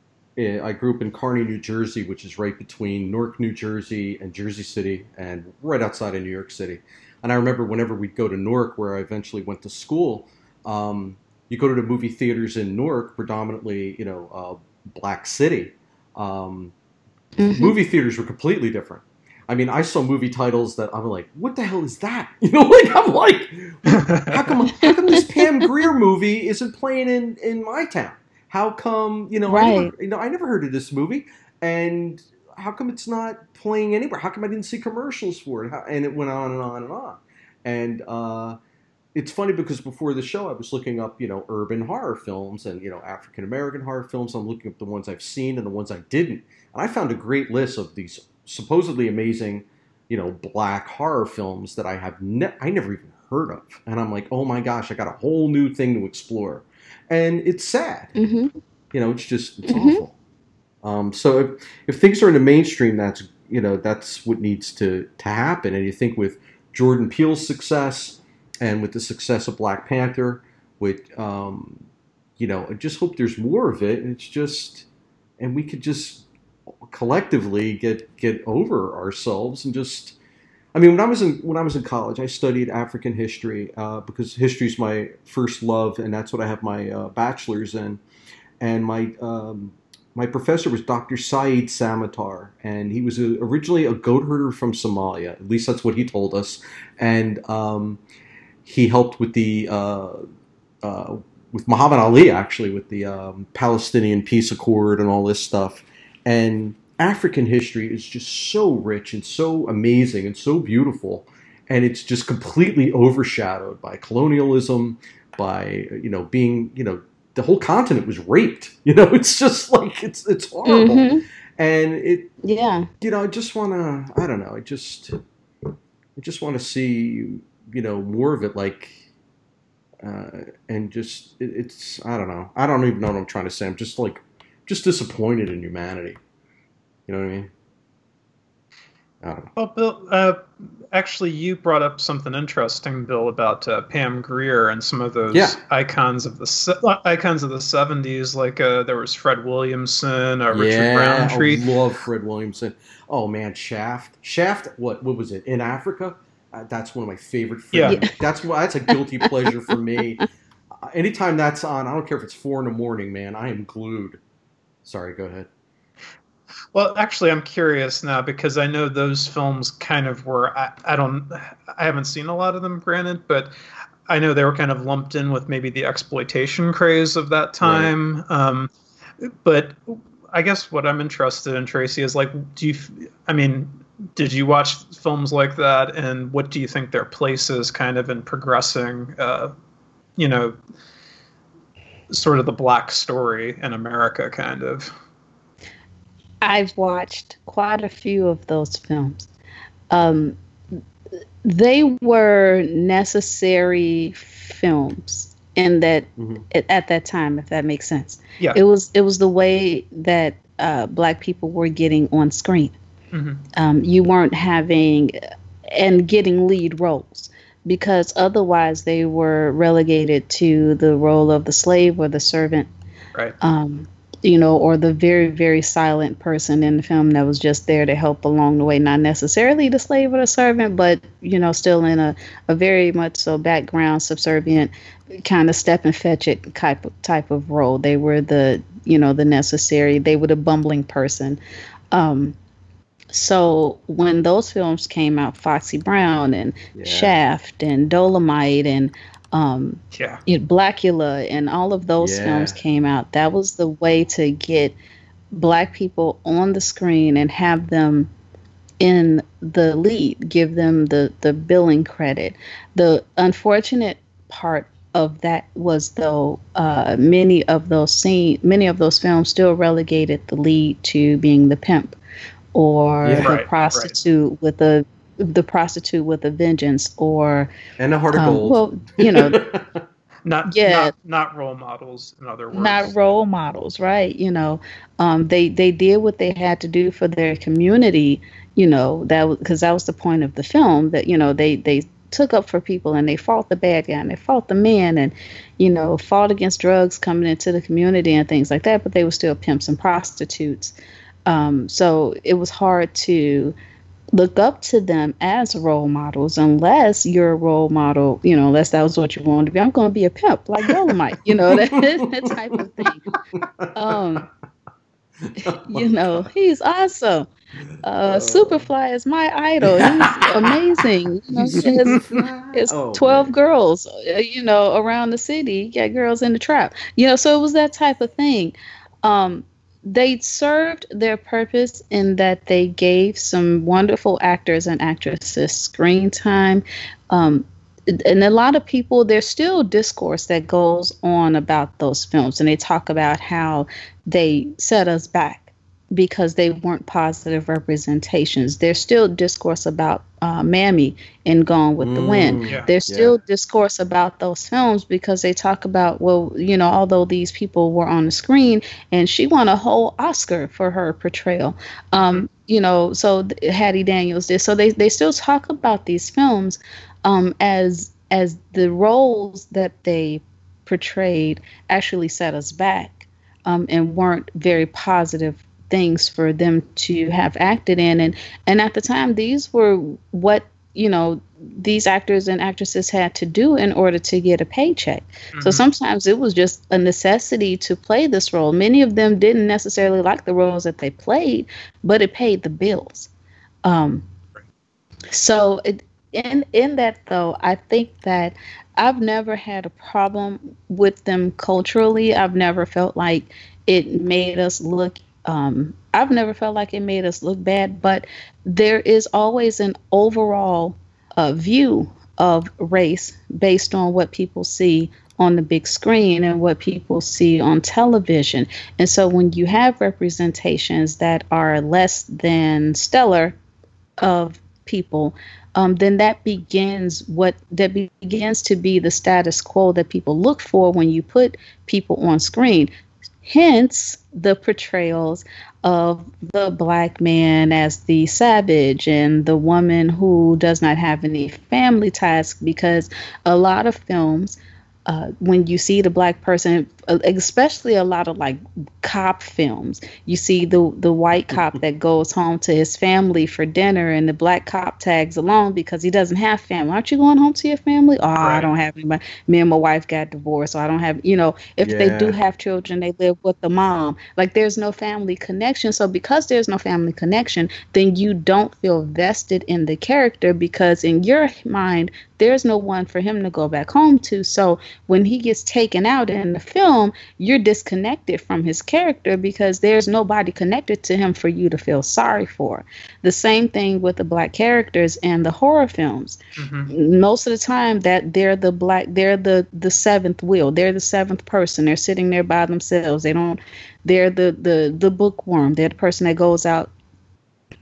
I grew up in Kearny, New Jersey, which is right between Newark, New Jersey, and Jersey City, and right outside of New York City. And I remember whenever we'd go to Newark, where I eventually went to school, um, you go to the movie theaters in Newark, predominantly, you know, uh, Black City. Um, mm-hmm. Movie theaters were completely different. I mean, I saw movie titles that I'm like, what the hell is that? You know, like I'm like, how come, how come this Pam Grier movie isn't playing in, in my town? How come, you know, right. I never, you know, I never heard of this movie, and how come it's not playing anywhere? How come I didn't see commercials for it? How, and it went on and on and on. And uh, it's funny because before the show, I was looking up, you know, urban horror films and, you know, African American horror films. I'm looking up the ones I've seen and the ones I didn't. And I found a great list of these supposedly amazing, you know, black horror films that I have ne- I never even heard of. And I'm like, oh my gosh, I got a whole new thing to explore. And it's sad. Mm-hmm. You know, it's just, it's mm-hmm. awful. Um, so if, if things are in the mainstream, that's, you know, that's what needs to, to happen. And you think with Jordan Peele's success and with the success of Black Panther, with, um, you know, I just hope there's more of it. And it's just, and we could just collectively get, get over ourselves and just, I mean, when I was in when I was in college, I studied African history uh, because history is my first love, and that's what I have my uh, bachelor's in. And my um, my professor was Doctor Saeed Samatar, and he was a, originally a goat herder from Somalia. At least that's what he told us. And um, he helped with the uh, uh, with Muhammad Ali, actually, with the um, Palestinian peace accord and all this stuff. And African history is just so rich and so amazing and so beautiful, and it's just completely overshadowed by colonialism, by, you know, being, you know, the whole continent was raped. You know, it's just like, it's it's horrible. Mm-hmm. And it, yeah, you know, I just want to, I don't know, I just, I just want to see, you know, more of it, like, uh, and just, it, it's, I don't know, I don't even know what I'm trying to say. I'm just like, just disappointed in humanity. You know what I mean? I don't know. Well, Bill, uh, actually, you brought up something interesting, Bill, about uh, Pam Grier and some of those yeah. icons of the se- icons of the seventies. Like uh, there was Fred Williamson, uh, Richard yeah, Roundtree. I love Fred Williamson. Oh man, Shaft. Shaft. What? What was it? In Africa? Uh, that's one of my favorite. Yeah. yeah. That's that's a guilty pleasure for me. Uh, anytime that's on, I don't care if it's four in the morning, man. I am glued. Sorry, go ahead. Well, actually, I'm curious now because I know those films kind of were. I, I don't. I haven't seen a lot of them, granted, but I know they were kind of lumped in with maybe the exploitation craze of that time. Right. Um, but I guess what I'm interested in, Tracy, is like, do you? I mean, did you watch films like that, and what do you think their place is, kind of in progressing? Uh, you know, sort of the black story in America, kind of. I've watched quite a few of those films. Um, they were necessary films in that mm-hmm. at, at that time, if that makes sense. Yeah. It was it was the way that uh, Black people were getting on screen. Mm-hmm. Um, you weren't having and getting lead roles, because otherwise they were relegated to the role of the slave or the servant. Right. Um, you know, or the very, very silent person in the film that was just there to help along the way, not necessarily the slave or the servant, but, you know, still in a, a very much so background, subservient, kind of step and fetch it type of, type of role. They were the, you know, the necessary, they were the bumbling person. Um, so when those films came out, Foxy Brown and yeah. Shaft and Dolomite and Um, yeah, Blackula and all of those yeah. films came out. That was the way to get Black people on the screen and have them in the lead, give them the, the billing credit. The unfortunate part of that was, though, uh, many of those scene, many of those films still relegated the lead to being the pimp or yeah. the right, prostitute right. with a the prostitute with a vengeance, or and a heart of um, gold. Well, you know, not yeah, not, not role models. In other words, not role models, right? You know, um, they they did what they had to do for their community. You know, that because that was the point of the film. That you know they they took up for people and they fought the bad guy and they fought the men and you know fought against drugs coming into the community and things like that. But they were still pimps and prostitutes. Um, so it was hard to look up to them as role models unless you're a role model, you know, unless that was what you wanted to be. I'm going to be a pimp like Dolomite, you know, that, that type of thing. Um, you know, he's awesome. Uh, Superfly is my idol. He's amazing. You know, he has, has oh, twelve man. girls, uh, you know, around the city. He got girls in the trap. You know, so it was that type of thing. Um, They served their purpose in that they gave some wonderful actors and actresses screen time. Um, and a lot of people, there's still discourse that goes on about those films. And they talk about how they set us back because they weren't positive representations. There's still discourse about uh, Mammy in Gone with mm, the Wind. Yeah. There's still yeah. discourse about those films because they talk about, well, you know, although these people were on the screen and she won a whole Oscar for her portrayal, um, mm-hmm. you know, so Hattie Daniels did. So they, they still talk about these films um, as as the roles that they portrayed actually set us back um, and weren't very positive things for them to have acted in. And and at the time, these were what, you know, these actors and actresses had to do in order to get a paycheck. Mm-hmm. So sometimes it was just a necessity to play this role. Many of them didn't necessarily like the roles that they played, but it paid the bills. Um, so it, in in that, though, I think that I've never had a problem with them culturally. I've never felt like it made us look Um, I've never felt like it made us look bad, but there is always an overall uh, view of race based on what people see on the big screen and what people see on television. And so when you have representations that are less than stellar of people, um, then that begins what that begins to be the status quo that people look for when you put people on screen. Hence the portrayals of the Black man as the savage and the woman who does not have any family ties, because a lot of films, uh, when you see the Black person, especially a lot of like cop films, you see the the white cop that goes home to his family for dinner and the Black cop tags along because he doesn't have family. Aren't you going home to your family? Oh, right. I don't have anybody. Me and my wife got divorced, so I don't have, you know, if yeah. they do have children, they live with the mom. Like there's no family connection. So because there's no family connection, then you don't feel vested in the character because in your mind, there's no one for him to go back home to. So when he gets taken out in the film, you're disconnected from his character because there's nobody connected to him for you to feel sorry for. The same thing with the Black characters in the horror films. Mm-hmm. Most of the time that they're the Black, they're the, the seventh wheel. They're the seventh person. They're sitting there by themselves. They don't, they're the, the, the bookworm. They're the person that goes out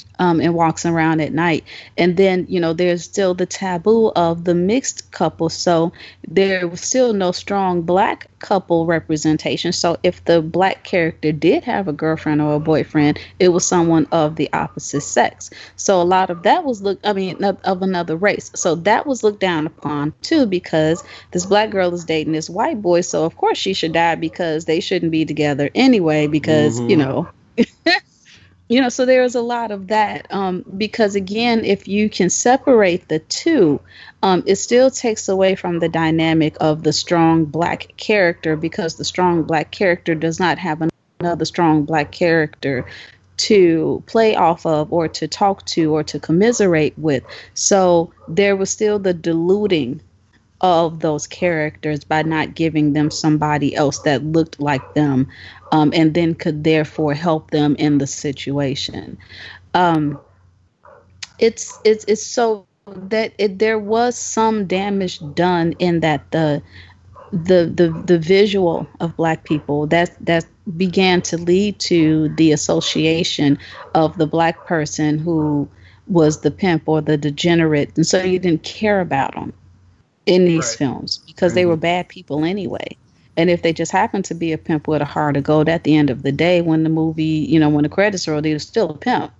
Um, and walks around at night. And then, you know, there's still the taboo of the mixed couple. So there was still no strong black couple representation. So if the black character did have a girlfriend or a boyfriend, it was someone of the opposite sex. So a lot of that was looked, I mean, of, of another race. So that was looked down upon too, because this black girl is dating this white boy. So of course she should die because they shouldn't be together anyway, because, mm-hmm. you know, You know, so there is a lot of that um, because, again, if you can separate the two, um, it still takes away from the dynamic of the strong black character, because the strong black character does not have another strong black character to play off of or to talk to or to commiserate with. So there was still the diluting of those characters by not giving them somebody else that looked like them, um, and then could therefore help them in the situation. Um, it's it's it's so that it, there was some damage done in that the the the the visual of black people that that began to lead to the association of the black person who was the pimp or the degenerate, and so you didn't care about them in these right. films because mm-hmm. they were bad people anyway. And if they just happened to be a pimp with a heart of gold, at the end of the day, when the movie, you know, when the credits rolled, he was still a pimp.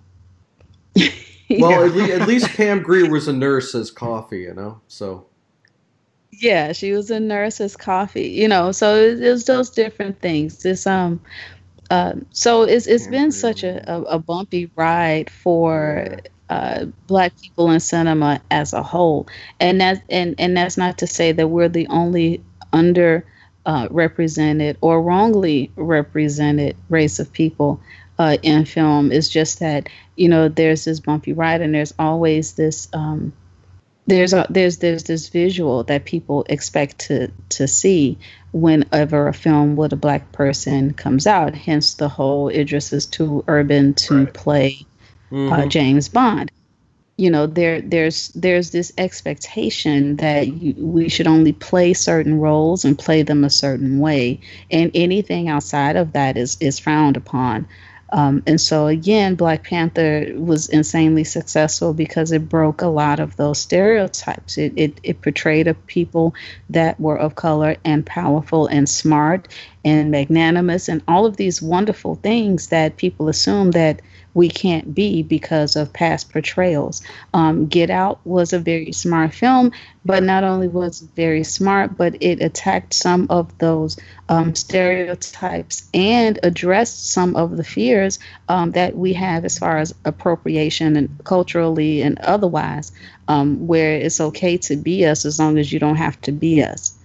Well, at, le- at least Pam Grier was a nurse as Coffee, you know, so. Yeah, she was a nurse as Coffee, you know, so it, it was those different things. It's, um, uh, so it's it's Pam been Grier. such a, a, a bumpy ride for yeah. Uh, black people in cinema as a whole, and that's and and that's not to say that we're the only under uh, represented or wrongly represented race of people uh, in film. It's just that, you know, there's this bumpy ride, and there's always this um, there's a, there's there's this visual that people expect to to see whenever a film with a black person comes out. Hence the whole Idris is too urban to right. play. Mm-hmm. Uh, James Bond. You know, there there's there's this expectation that you, we should only play certain roles and play them a certain way, and anything outside of that is is frowned upon. Um, and so again, Black Panther was insanely successful because it broke a lot of those stereotypes. It it, it portrayed a people that were of color and powerful and smart and magnanimous and all of these wonderful things that people assume that we can't be because of past portrayals. Um, Get Out was a very smart film, but not only was it very smart, but it attacked some of those um, stereotypes and addressed some of the fears um, that we have as far as appropriation and culturally and otherwise, um, where it's okay to be us as long as you don't have to be us.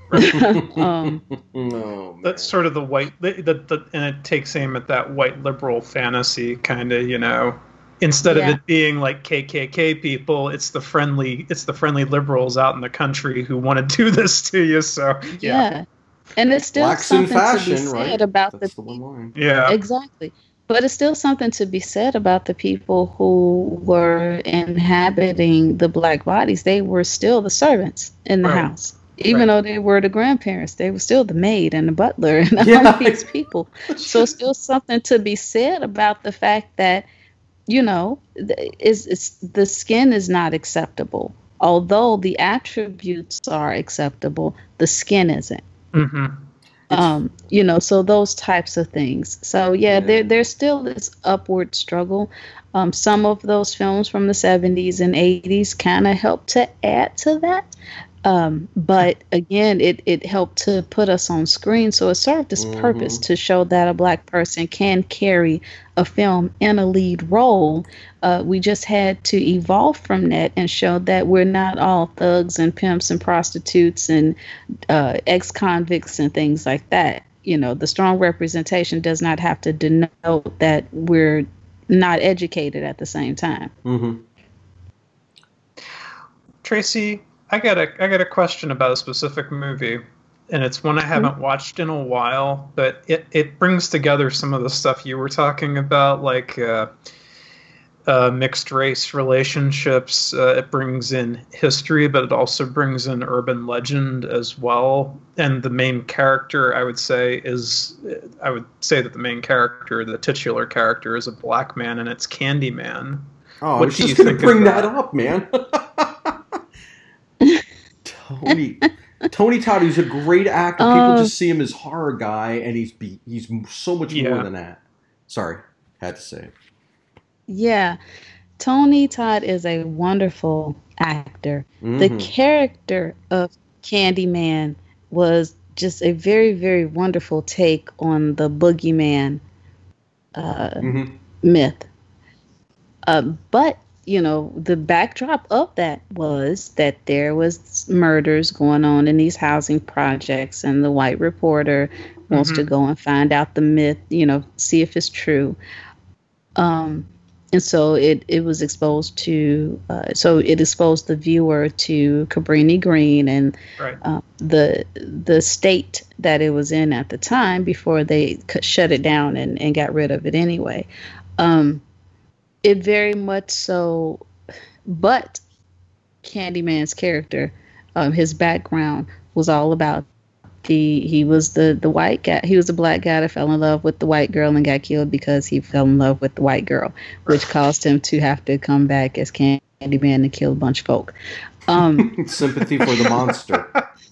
um, oh, that's sort of the white, the, the, the, and it takes aim at that white liberal fantasy kind of, you know, instead yeah. of it being like K K K people, it's the friendly, it's the friendly liberals out in the country who want to do this to you. So yeah, yeah. And it's still Blacks something fashion, to be said right? about that's the, the one line. Yeah, exactly. But it's still something to be said about the people who were inhabiting the black bodies. They were still the servants in the right. house. Even right. though they were the grandparents, they were still the maid and the butler and all yeah. these people. So still something to be said about the fact that, you know, is it's, the skin is not acceptable. Although the attributes are acceptable, the skin isn't. Mm-hmm. Um, you know, so those types of things. So yeah, yeah. there there's still this upward struggle. Um, some of those films from the seventies and eighties kind of helped to add to that. Um, but again, it, it helped to put us on screen. So it served its mm-hmm. purpose to show that a black person can carry a film in a lead role. Uh, we just had to evolve from that and show that we're not all thugs and pimps and prostitutes and uh, ex-convicts and things like that. You know, the strong representation does not have to denote that we're not educated at the same time. Mm-hmm. Tracy, I got a I got a question about a specific movie, and it's one I haven't mm-hmm. watched in a while, but it, it brings together some of the stuff you were talking about, like uh, uh, mixed race relationships. Uh, it brings in history, but it also brings in urban legend as well. And the main character, I would say, is I would say that the main character, the titular character, is a black man, and it's Candyman. Oh, What I was do you just going to think of bring that that? up, man. Tony Tony Todd, he's a great actor. People Uh, just see him as horror guy, and he's be, he's so much more Yeah. than that. Sorry, had to say it. Yeah, Tony Todd is a wonderful actor. The Mhm. character of Candyman was just a very, very wonderful take on the boogeyman uh, Mhm. myth. Uh, but you know, the backdrop of that was that there was murders going on in these housing projects, and the white reporter wants Mhm. to go and find out the myth. You know, see if it's true. Um, and so it, it was exposed to, uh, so it exposed the viewer to Cabrini Green and Right. uh, the the state that it was in at the time before they could shut it down and, and got rid of it anyway. Um, it very much so, but Candyman's character, um, his background was all about the he was the the white guy, he was the black guy that fell in love with the white girl and got killed because he fell in love with the white girl, which caused him to have to come back as Candyman and kill a bunch of folk. Um, Sympathy for the monster.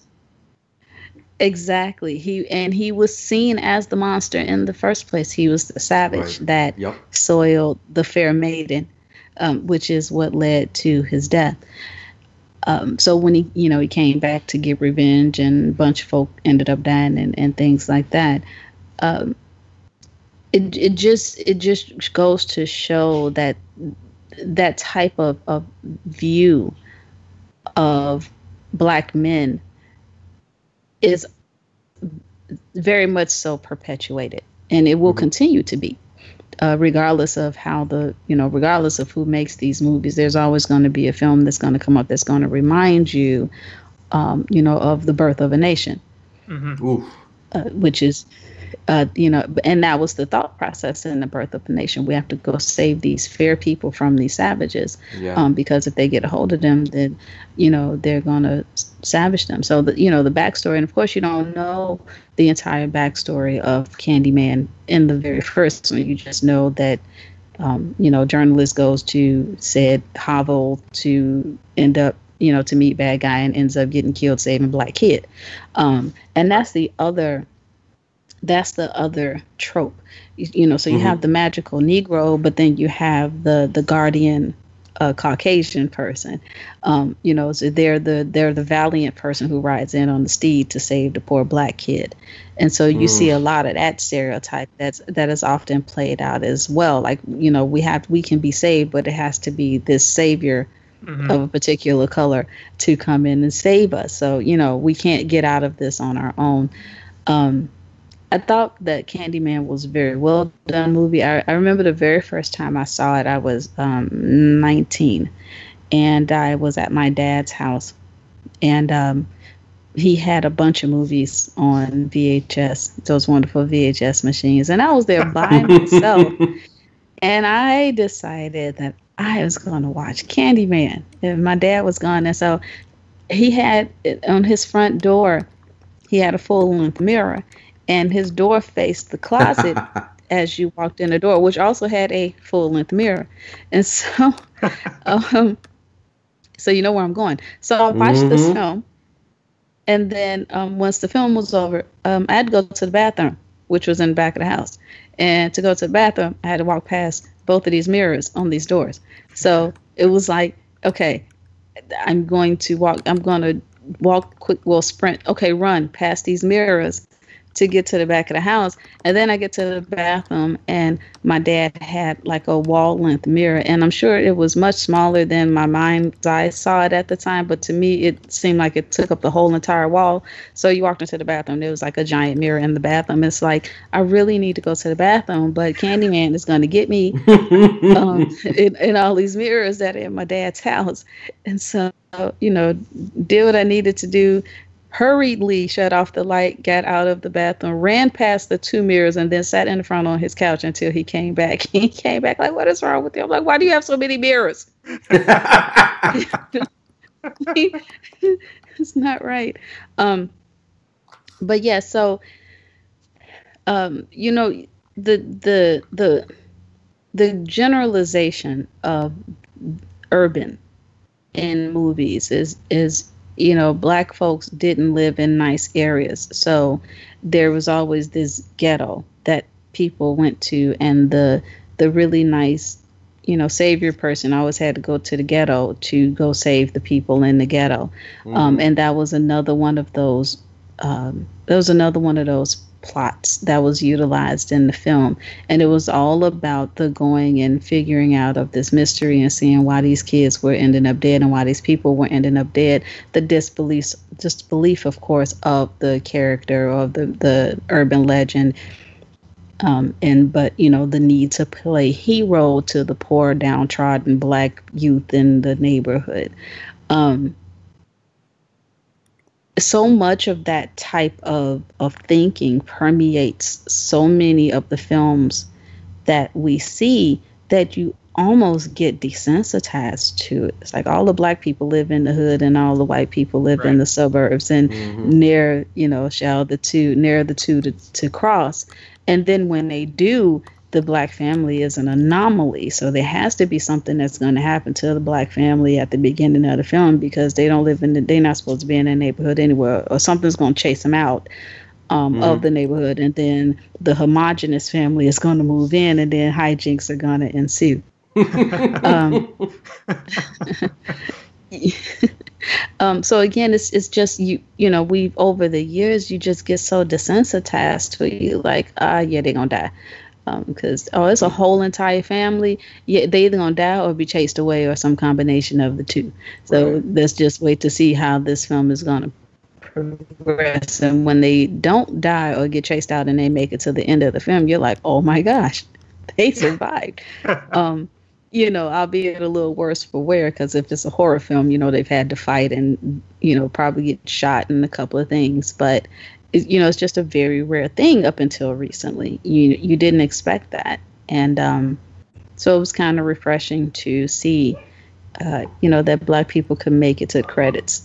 exactly. He and he was seen as the monster in the first place. He was the savage Right. that Yep. soiled the fair maiden, um, which is what led to his death. Um, so when he, you know, he came back to get revenge, and a bunch of folk ended up dying and, and things like that. Um, it it just it just goes to show that that type of, of view of black men is very much so perpetuated, and it will Mhm. continue to be. Uh, regardless of how the, you know, regardless of who makes these movies, there's always going to be a film that's going to come up that's going to remind you, um, you know, of the birth of a nation, hmm Oof. uh, which is, uh, you know, and that was the thought process in the birth of a nation. We have to go save these fair people from these savages, Yeah. um, because if they get a hold of them, then, you know, they're going to savage them. So, the, you know, the backstory, and of course, you don't know the entire backstory of Candyman in the very first one. You just know that, um, you know, journalist goes to said hovel to end up, you know, to meet bad guy and ends up getting killed saving black kid. Um, and that's the other, that's the other trope. You, you know, so you Mhm. have the magical Negro, but then you have the the guardian uh, Caucasian person. Um, you know, so they're the they're the valiant person who rides in on the steed to save the poor black kid. And so you Mm. see a lot of that stereotype that's that is often played out as well. Like, you know, we have we can be saved, but it has to be this savior hmm of a particular color to come in and save us. So, you know, we can't get out of this on our own. Um, I thought that Candyman was a very well done movie. I, I remember the very first time I saw it, I was um, nineteen, and I was at my dad's house, and um, he had a bunch of movies on V H S, those wonderful V H S machines, and I was there by myself, and I decided that I was going to watch Candyman, and my dad was gone, and so he had on his front door, he had a full-length mirror, and his door faced the closet as you walked in the door, which also had a full-length mirror. And so, um, so you know where I'm going. So I watched this Mhm. film, and then um, once the film was over, um, I had to go to the bathroom, which was in the back of the house. And to go to the bathroom, I had to walk past both of these mirrors on these doors. So it was like, okay, I'm going to walk, I'm going to walk quick, well, sprint, okay, run past these mirrors to get to the back of the house. And then I get to the bathroom, and my dad had like a wall length mirror, and I'm sure it was much smaller than my mind's eye saw it at the time, but to me it seemed like it took up the whole entire wall. So you walked into the bathroom, there was like a giant mirror in the bathroom. It's like, I really need to go to the bathroom, but Candyman is going to get me um, in, in all these mirrors that are in my dad's house. And so, you know, did what I needed to do, hurriedly shut off the light, got out of the bathroom, ran past the two mirrors, and then sat in the front on his couch until he came back. He came back like, what is wrong with you? I'm like, why do you have so many mirrors? It's not right. Um, but yeah, so um, you know, the the the the generalization of urban in movies is is you know, black folks didn't live in nice areas, so there was always this ghetto that people went to, and the the really nice, you know, savior person always had to go to the ghetto to go save the people in the ghetto. Mm-hmm. Um, and that was another one of those. Um, that was another one of those plots that was utilized in the film, and it was all about the going and figuring out of this mystery and seeing why these kids were ending up dead and why these people were ending up dead. The disbelief, disbelief, of course, of the character of the the urban legend. Um, and but you know, the need to play hero to the poor, downtrodden black youth in the neighborhood. Um, so much of that type of, of thinking permeates so many of the films that we see that you almost get desensitized to it. It's like all the black people live in the hood and all the white people live right. in the suburbs, and mm-hmm. near, you know, shall the two, near the two to, to cross. And then when they do, the black family is an anomaly. So there has to be something that's going to happen to the black family at the beginning of the film, because they don't live in the, they're not supposed to be in a neighborhood anywhere, or something's going to chase them out um, mm-hmm. of the neighborhood. And then the homogenous family is going to move in, and then hijinks are going to ensue. um, um, so again, it's it's just you you know we've over the years you just get so desensitized to you, like ah yeah, they're gonna die. Because um, oh, it's a whole entire family. Yeah, they either gonna die or be chased away, or some combination of the two. So right. let's just wait to see how this film is gonna progress. And when they don't die or get chased out and they make it to the end of the film, you're like, oh my gosh, they survived. um, you know, albeit a little worse for wear, because if it's a horror film, you know, they've had to fight and you know probably get shot in a couple of things, but. You know, it's just a very rare thing up until recently. You you didn't expect that, and um, so it was kind of refreshing to see, uh, you know, that black people could make it to the credits.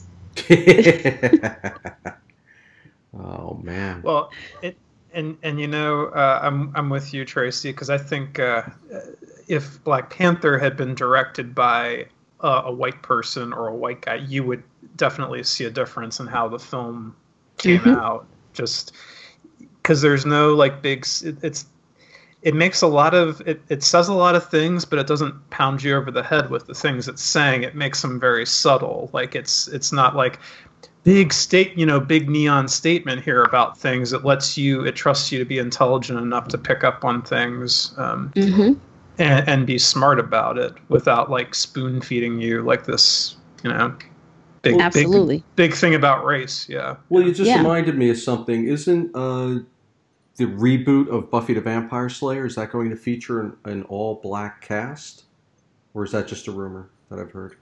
Oh man! Well, it, and and you know, uh, I'm I'm with you, Tracy, because I think uh, if Black Panther had been directed by uh, a white person or a white guy, you would definitely see a difference in how the film came mm-hmm. out. Just because there's no like big, it, it's it makes a lot of it. It says a lot of things, but it doesn't pound you over the head with the things it's saying. It makes them very subtle. Like it's it's not like big state, you know, big neon statement here about things. It lets you, it trusts you to be intelligent enough to pick up on things um, mm-hmm. and, and be smart about it without like spoon feeding you like this, you know. Big, Absolutely. Big, big thing about race, yeah. Well, you just yeah. reminded me of something. Isn't uh, the reboot of Buffy the Vampire Slayer, is that going to feature an, an all-black cast? Or is that just a rumor that I've heard?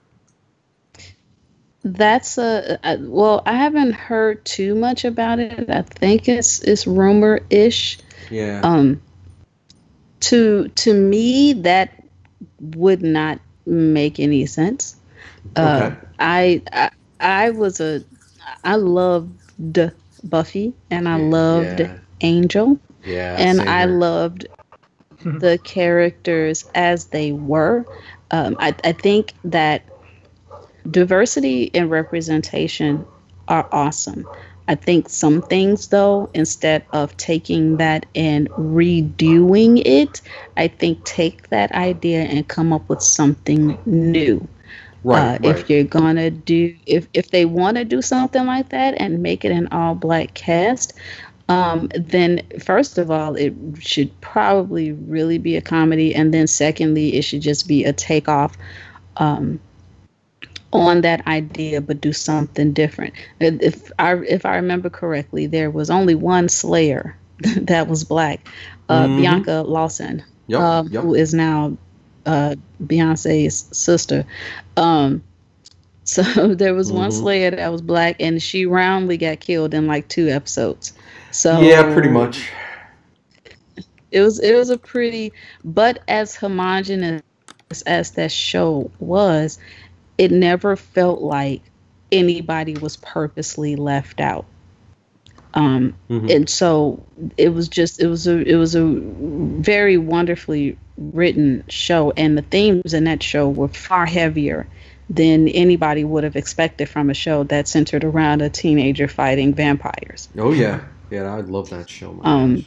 That's a, a well, I haven't heard too much about it. I think it's it's rumor-ish. Yeah. Um. To to me, that would not make any sense. Uh, okay. I, I I was a I loved Buffy, and I loved yeah. Angel, yeah, and I here. loved the characters as they were. Um, I I think that diversity and representation are awesome. I think some things, though, instead of taking that and redoing it, I think take that idea and come up with something new. Right, uh, right. If you're gonna do, if if they want to do something like that and make it an all-black cast, um, then first of all, it should probably really be a comedy, and then secondly, it should just be a takeoff um, on that idea, but do something different. If I if I remember correctly, there was only one Slayer that was black, uh, mm-hmm. Bianca Lawson, yep, um, yep. who is now. Uh, Beyonce's sister. Um, So there was one Mm-hmm. Slayer that was black, and she roundly got killed in like two episodes. Yeah, pretty So much. it was it was a pretty, but as homogenous as that show was, it never felt like anybody was purposely left out. Um, Mm-hmm. and so it was just it was a it was a very wonderfully written show, and the themes in that show were far heavier than anybody would have expected from a show that centered around a teenager fighting vampires. Oh yeah, yeah. I love that show. My Um, gosh.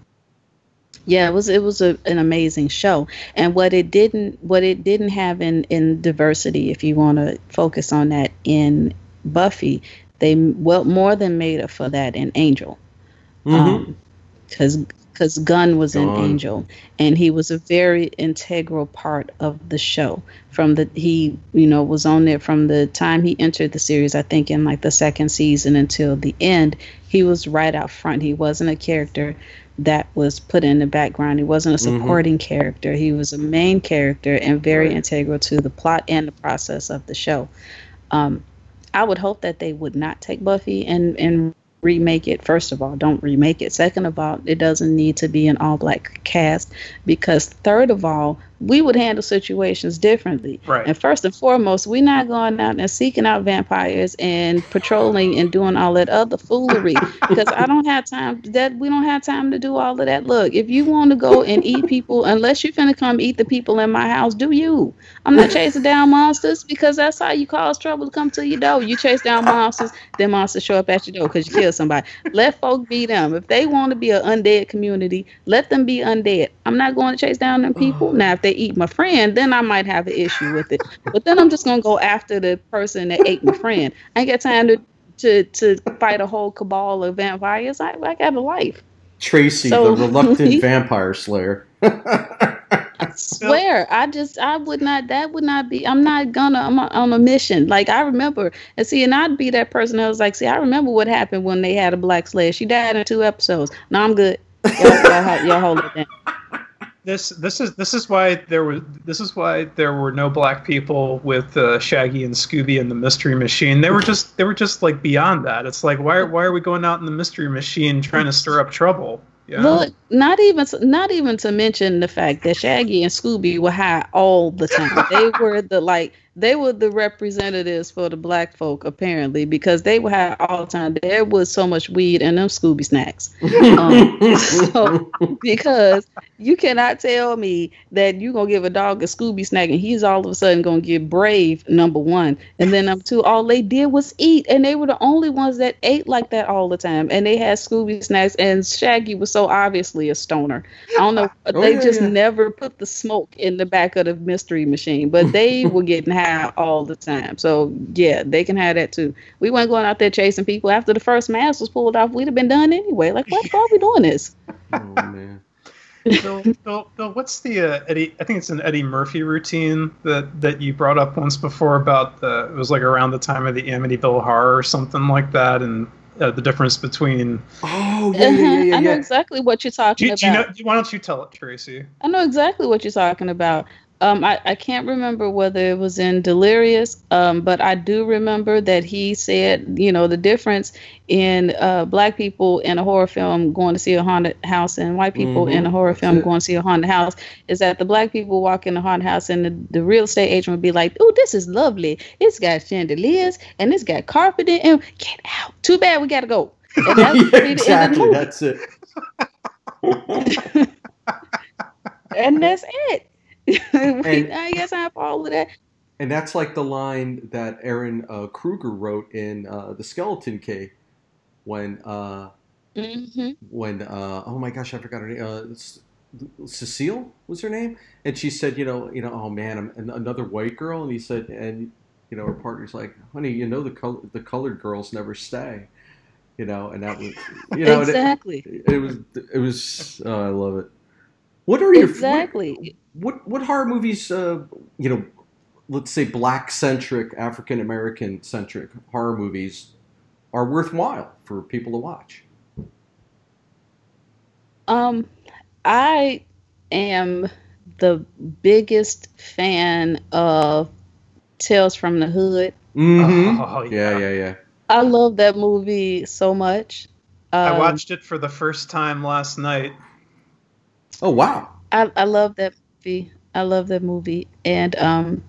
yeah, it was it was a, an amazing show, and what it didn't what it didn't have in in diversity, if you want to focus on that in Buffy, they well more than made up for that in Angel. Mm-hmm. Um, because because Gunn was in Gone. Angel, and he was a very integral part of the show. From the he you know was on there from the time he entered the series, I think in like the second season until the end. He was right out front. He wasn't a character that was put in the background. He wasn't a Mm-hmm. supporting character. He was a main character and very Right. integral to the plot and the process of the show. Um, I would hope that they would not take Buffy and and remake it. First of all, don't remake it. Second of all, it doesn't need to be an all black cast, because third of all, we would handle situations differently. Right. And first and foremost, we're not going out and seeking out vampires and patrolling and doing all that other foolery, because I don't have time that we don't have time to do all of that. Look, if you want to go and eat people, unless you're finna come eat the people in my house, do you? I'm not chasing down monsters, because that's how you cause trouble to come to your door. You chase down monsters, then monsters show up at your door because you killed somebody. Let folk be them. If they want to be an undead community, let them be undead. I'm not going to chase down them people. Now, if they eat my friend, then I might have an issue with it. But then I'm just gonna go after the person that ate my friend. I ain't got time to to to fight a whole cabal of vampires. I, I got a life. Tracy, the So reluctant vampire slayer. I swear, I just, I would not, that would not be, I'm not gonna, I'm on a mission. Like, I remember, and see, and I'd be that person that was like, see, I remember what happened when they had a black Slayer. She died in two episodes. No, I'm good. Y'all, y'all, y'all hold it down. This this is this is why there was this is why there were no black people with uh, Shaggy and Scooby and the Mystery Machine. They were just they were just like beyond that. It's like why why are we going out in the Mystery Machine trying to stir up trouble? Yeah. Look, not even not even to mention the fact that Shaggy and Scooby were high all the time. They were the like they were the representatives for the black folk, apparently, because they were high all the time. There was so much weed in them Scooby snacks. Um, so because you cannot tell me that you're gonna give a dog a Scooby snack and he's all of a sudden gonna get brave, number one, and then number two, all they did was eat, and they were the only ones that ate like that all the time, and they had Scooby snacks, and Shaggy was so obviously a stoner. I don't know, Oh, they yeah, just yeah. never put the smoke in the back of the Mystery Machine, but they were getting high all the time. So yeah, they can have that too. We weren't going out there chasing people. After the first mask was pulled off, we'd have been done anyway. Like, what? Why are we doing this? Oh man. Bill, Bill, Bill, what's the uh, Eddie? I think it's an Eddie Murphy routine that, that you brought up once before about the. It was like around the time of the Amityville Horror or something like that, and uh, the difference between. Oh yeah, yeah, Uh-huh. yeah, yeah. I know yeah. exactly what you're Do talking you, do you know? about. Why don't you tell it, Tracy? I know exactly what you're talking about. Um, I, I can't remember whether it was in Delirious, um, but I do remember that he said, you know, the difference in uh, black people in a horror film going to see a haunted house and white people in a Mhm, horror that's film it. going to see a haunted house is that the black people walk in the haunted house and the, the real estate agent would be like, oh, this is lovely. It's got chandeliers and it's got carpet in it. Get out. Too bad we got to go. And that would Yeah, be the end of the exactly. movie. That's it. And that's it. we, And- I guess I have all of that. And that's like the line that Aaron uh, Kruger wrote in uh, The Skeleton Key when uh, hmm when uh, oh my gosh, I forgot her name. Uh, C- Cecile was her name, and she said, you know, you know, oh man, I'm an- another white girl, and he said, and you know, her partner's like, honey, you know, the col- the colored girls never stay, you know, and that was, you know, and Exactly. it, it was, it was, oh, I love it. What are your Exactly. What what, what horror movies? Uh, you know, let's say black centric, African American centric horror movies are worthwhile for people to watch. Um, I am the biggest fan of Tales from the Hood. Mm-hmm. Oh, yeah, yeah. yeah, yeah. I love that movie so much. Um, I watched it for the first time last night. Oh, wow. I, I love that movie. I love that movie. And um,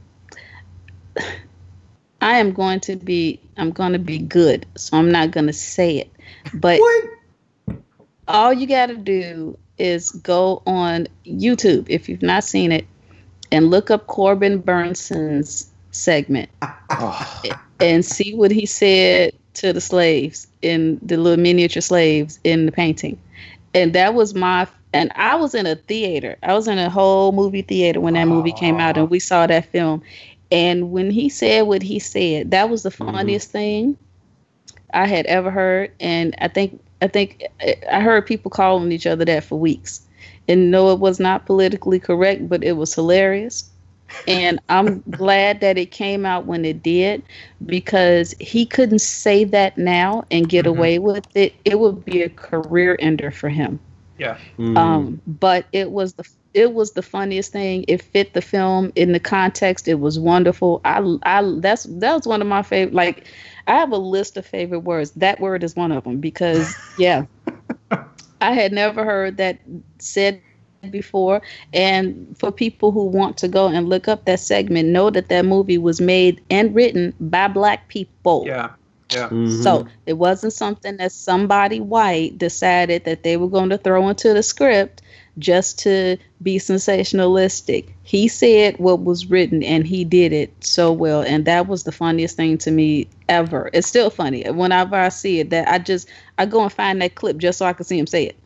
I am going to be, I'm going to be good. So I'm not going to say it. But What? all you got to do is go on YouTube if you've not seen it and look up Corbin Burnson's segment Oh, and see what he said to the slaves in the little miniature slaves in the painting. And that was my, and I was in a theater. I was in a whole movie theater when that movie came out and we saw that film. And when he said what he said, that was the funniest mm-hmm. thing I had ever heard. And I think, I think I heard people calling each other that for weeks. And no, it was not politically correct, but it was hilarious. And I'm glad that it came out when it did, because he couldn't say that now and get mm-hmm. away with it. It would be a career ender for him. Yeah. Mm. Um, but it was the it was the funniest thing. It fit the film in the context. It was wonderful. I I that's that was one of my favorite. Like, I have a list of favorite words. That word is one of them, because yeah, I had never heard that said before. And for people who want to go and look up that segment, know that that movie was made and written by Black people. Yeah. Yeah. Mm-hmm. So it wasn't something that somebody white decided that they were going to throw into the script just to be sensationalistic. He said what was written and he did it so well. And that was the funniest thing to me ever. It's still funny. Whenever I see it, that I just, I go and find that clip just so I can see him say it.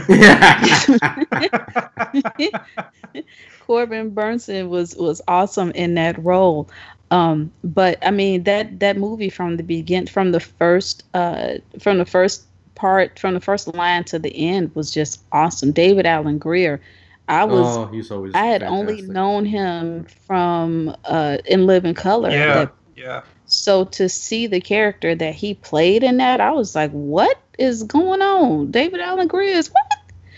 Corbin Burnson was was awesome in that role. Um, but I mean, that that movie from the begin, from the first uh, from the first part, from the first line to the end, was just awesome. David Alan Grier, I was oh, he's always I had fantastic. only known him from uh, In Living Color. Yeah, that, yeah. So to see the character that he played in that, I was like, what is going on? David Alan Grier is what?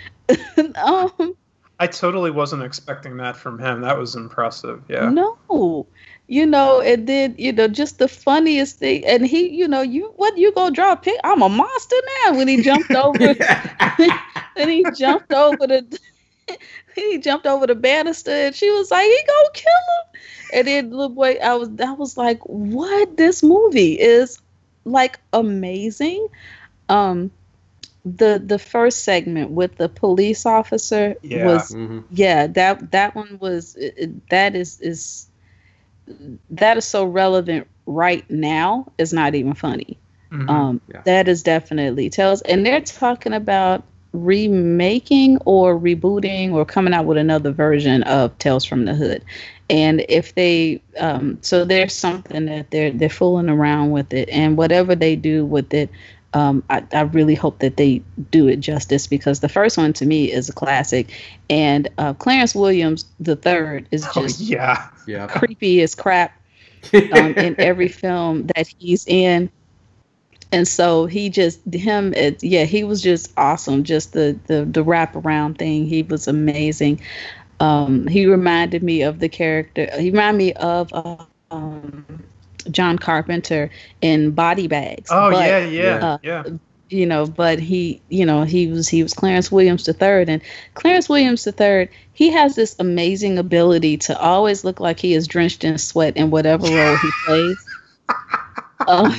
um, I totally wasn't expecting that from him. That was impressive. Yeah. No, you know, and then, you know, just the funniest thing. And he, you know, you what you gonna draw a pic? I'm a monster now. When he jumped over, then he jumped over the, he jumped over the banister, and she was like, "He gonna kill him." And then little boy, I was, I was like, "What? This movie is like amazing." Um. The the first segment with the police officer yeah. was mm-hmm. yeah that that one was it, that is is that is so relevant right now. It's not even funny. Mm-hmm. Um, yeah. That is definitely tells, and they're talking about remaking or rebooting or coming out with another version of Tales from the Hood. And if they um, so there's something that they're they're fooling around with it, and whatever they do with it. Um, I, I really hope that they do it justice, because the first one to me is a classic, and uh, Clarence Williams the third is just oh, yeah. Yeah. creepy as crap um, in every film that he's in, and so he just him it, yeah he was just awesome. Just the the the wraparound thing, he was amazing. Um, he reminded me of the character. He reminded me of. Uh, um, John Carpenter in Body Bags. Oh but, yeah, yeah, uh, yeah. You know, but he, you know, he was he was Clarence Williams the third, and Clarence Williams the third, he has this amazing ability to always look like he is drenched in sweat in whatever role he plays. um,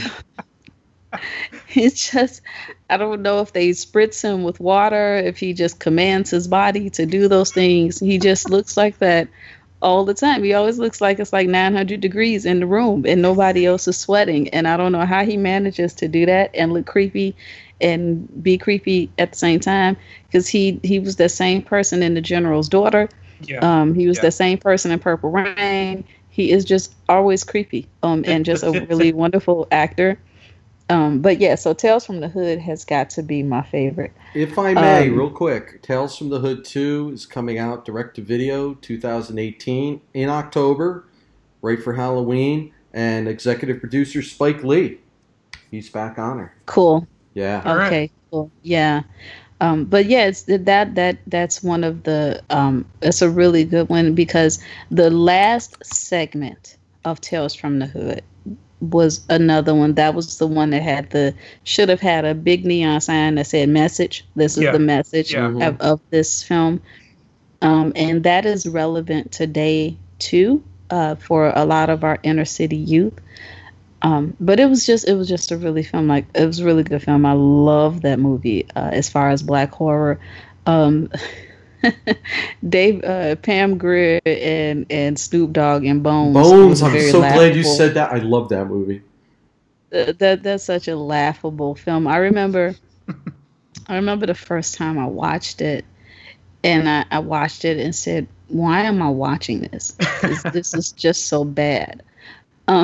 it's just, I don't know if they spritz him with water, if he just commands his body to do those things. He just looks like that all the time. He always looks like it's like nine hundred degrees in the room and nobody else is sweating. And I don't know how he manages to do that and look creepy and be creepy at the same time, because he, he was the same person in The General's Daughter. Yeah. Um, he was yeah. the same person in Purple Rain. He is just always creepy um, and just a really wonderful actor. Um, but yeah, so Tales from the Hood has got to be my favorite. If I may, Um, real quick, Tales from the Hood two is coming out direct-to-video twenty eighteen in October, right for Halloween, and executive producer Spike Lee. He's back on her. Cool. Yeah. All right. Okay, cool. Yeah. Um, but yeah, it's that that that's one of the um, it's a really good one, because the last segment of Tales from the Hood was another one. That was the one that had the should have had a big neon sign that said "message." This is Yeah. the message Yeah. of, of this film, um, and that is relevant today too uh, for a lot of our inner city youth. Um, but it was just it was just a really film like it was a really good film. I love that movie. Uh, as far as black horror, um, Dave, uh, Pam Grier, and and Snoop Dogg and Bones. Bones. I'm so laughable. glad you said that. I love that movie. Uh, that that's such a laughable film. I remember, I remember the first time I watched it, and I, I watched it and said, "Why am I watching this? This, this is just so bad." Uh,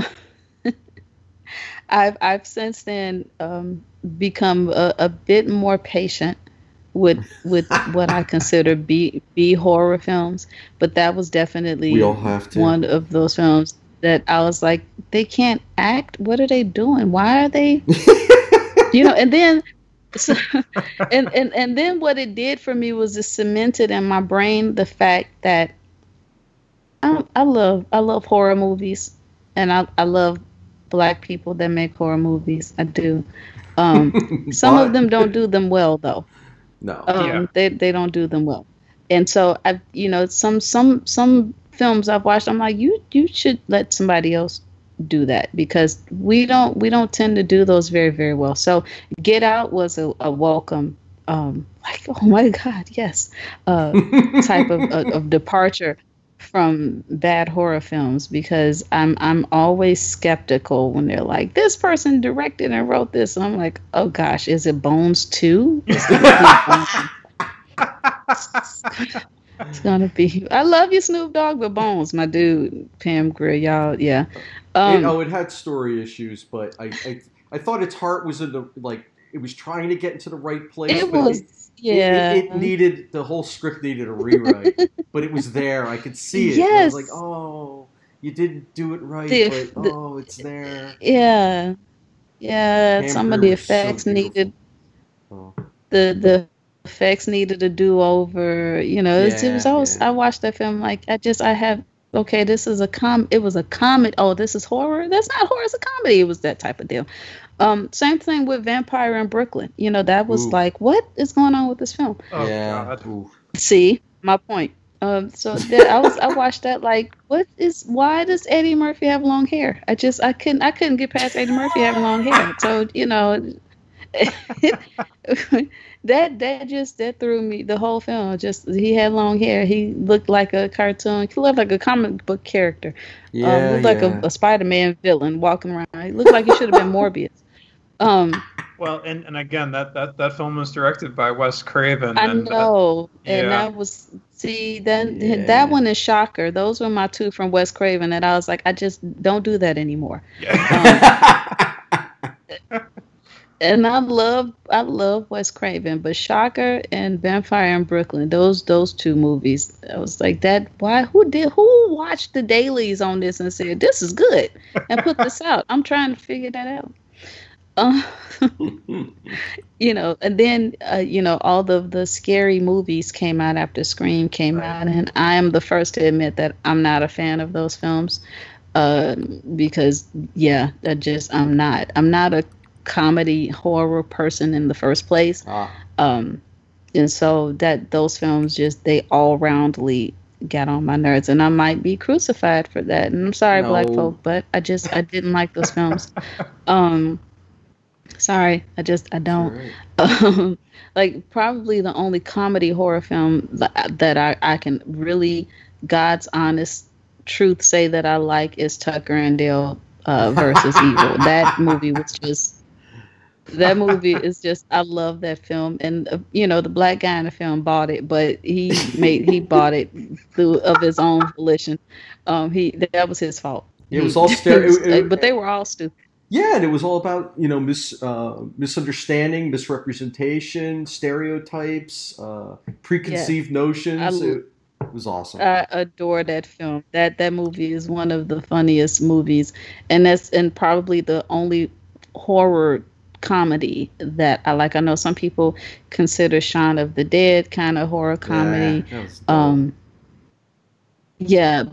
I've I've since then um, become a, a bit more patient with with what I consider B B horror films, but that was definitely We all have to. one of those films that I was like, they can't act. What are they doing? Why are they? You know, and then. So, and, and and then what it did for me was it cemented in my brain the fact that I, I love I love horror movies, and I, I love black people that make horror movies. I do. Um, some But- of them don't do them well though. No. Um, Yeah. they they don't do them well, and so I you know some some some films I've watched, I'm like, you you should let somebody else do that, because we don't we don't tend to do those very very well. So Get Out was a, a welcome um like, oh my god, yes, uh type of, of, of departure from bad horror films, because I'm I'm always skeptical when they're like, this person directed and wrote this, and I'm like, oh gosh, is it Bones two? It's gonna be. I love you, Snoop Dogg, but Bones, my dude, Pam Grier, y'all, yeah. Um, it, oh, it had story issues, but I, I I thought its heart was in the like it was trying to get into the right place. it but was, It, yeah. it, it needed the whole script needed a rewrite, but it was there. I could see it. And I was Yes. like, oh, you didn't do it right, The- but the- oh, it's there. yeah, yeah. Pam Some of Grier the was so effects beautiful. needed Oh. the the effects needed a do over. You know, it, was- it was Yeah, always. yeah. I watched that film like I just I have. Okay, this is a com. It was a comedy. Oh, this is horror. That's not horror. It's a comedy. It was that type of deal. Um, same thing with Vampire in Brooklyn. You know, that was Ooh. like, what is going on with this film? Oh yeah. God. Ooh. See, my point. Um, so that, I was I watched that like, what is? Why does Eddie Murphy have long hair? I just I couldn't I couldn't get past Eddie Murphy having long hair. So you know, that that just that threw me the whole film. Just he had long hair. He looked like a cartoon. He looked like a comic book character. Yeah, um, looked like yeah. a, a Spider-Man villain walking around. He looked like he should have been Morbius. Um, Well, and, and again, that, that, that film was directed by Wes Craven. I and, uh, know, and yeah. that was see that Yeah. that one is Shocker. Those were my two from Wes Craven that I was like, I just don't do that anymore. yeah. And I love I love Wes Craven, but Shocker and Vampire in Brooklyn, those those two movies, I was like, that why who did who watched the dailies on this and said this is good and put this out? I'm trying to figure that out. Uh, you know, and then uh, you know, all the the scary movies came out after Scream came Right. out, and I am the first to admit that I'm not a fan of those films, uh, because yeah, I just I'm not I'm not a comedy horror person in the first place, Ah, um, and so that those films just they all roundly got on my nerves, and I might be crucified for that. And I'm sorry, No. black folk, but I just I didn't like those films. Um, sorry, I just I don't. alright. Um, like probably the only comedy horror film that that I, I can really God's honest truth say that I like is Tucker and Dale uh, versus Evil. That movie was just that movie is just I love that film, and uh, you know the black guy in the film bought it, but he made he bought it through of his own volition. Um, he that was his fault. It was He- all stereo- was- it- it- but they were all stupid. Yeah, and it was all about you know mis uh, misunderstanding, misrepresentation, stereotypes, uh, preconceived notions. I l- it, it was awesome. I adore that film. That that movie is one of the funniest movies, and that's and probably the only horror comedy that I like. I know some people consider Shaun of the Dead kind of horror comedy. Yeah, that was dope. Um, yeah, but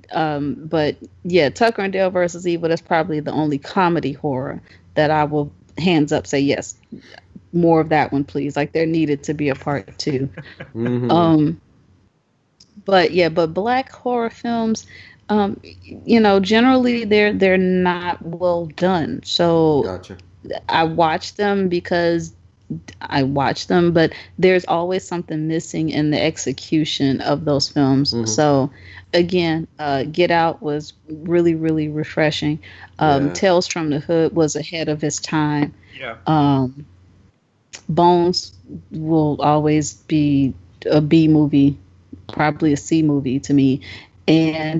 um, but yeah, Tucker and Dale versus Evil. That's probably the only comedy horror that I will hands up say yes. More of that one, please. Like there needed to be a part two. Mm-hmm. Um, but yeah, but black horror films, um, you know, generally they're they're not well done. So Gotcha. I watch them because I watch them, but there's always something missing in the execution of those films. Mm-hmm. So again, uh, Get Out was really, really refreshing. Um, Yeah. Tales from the Hood was ahead of its time. Yeah. Um, Bones will always be a B movie, probably a C movie to me. And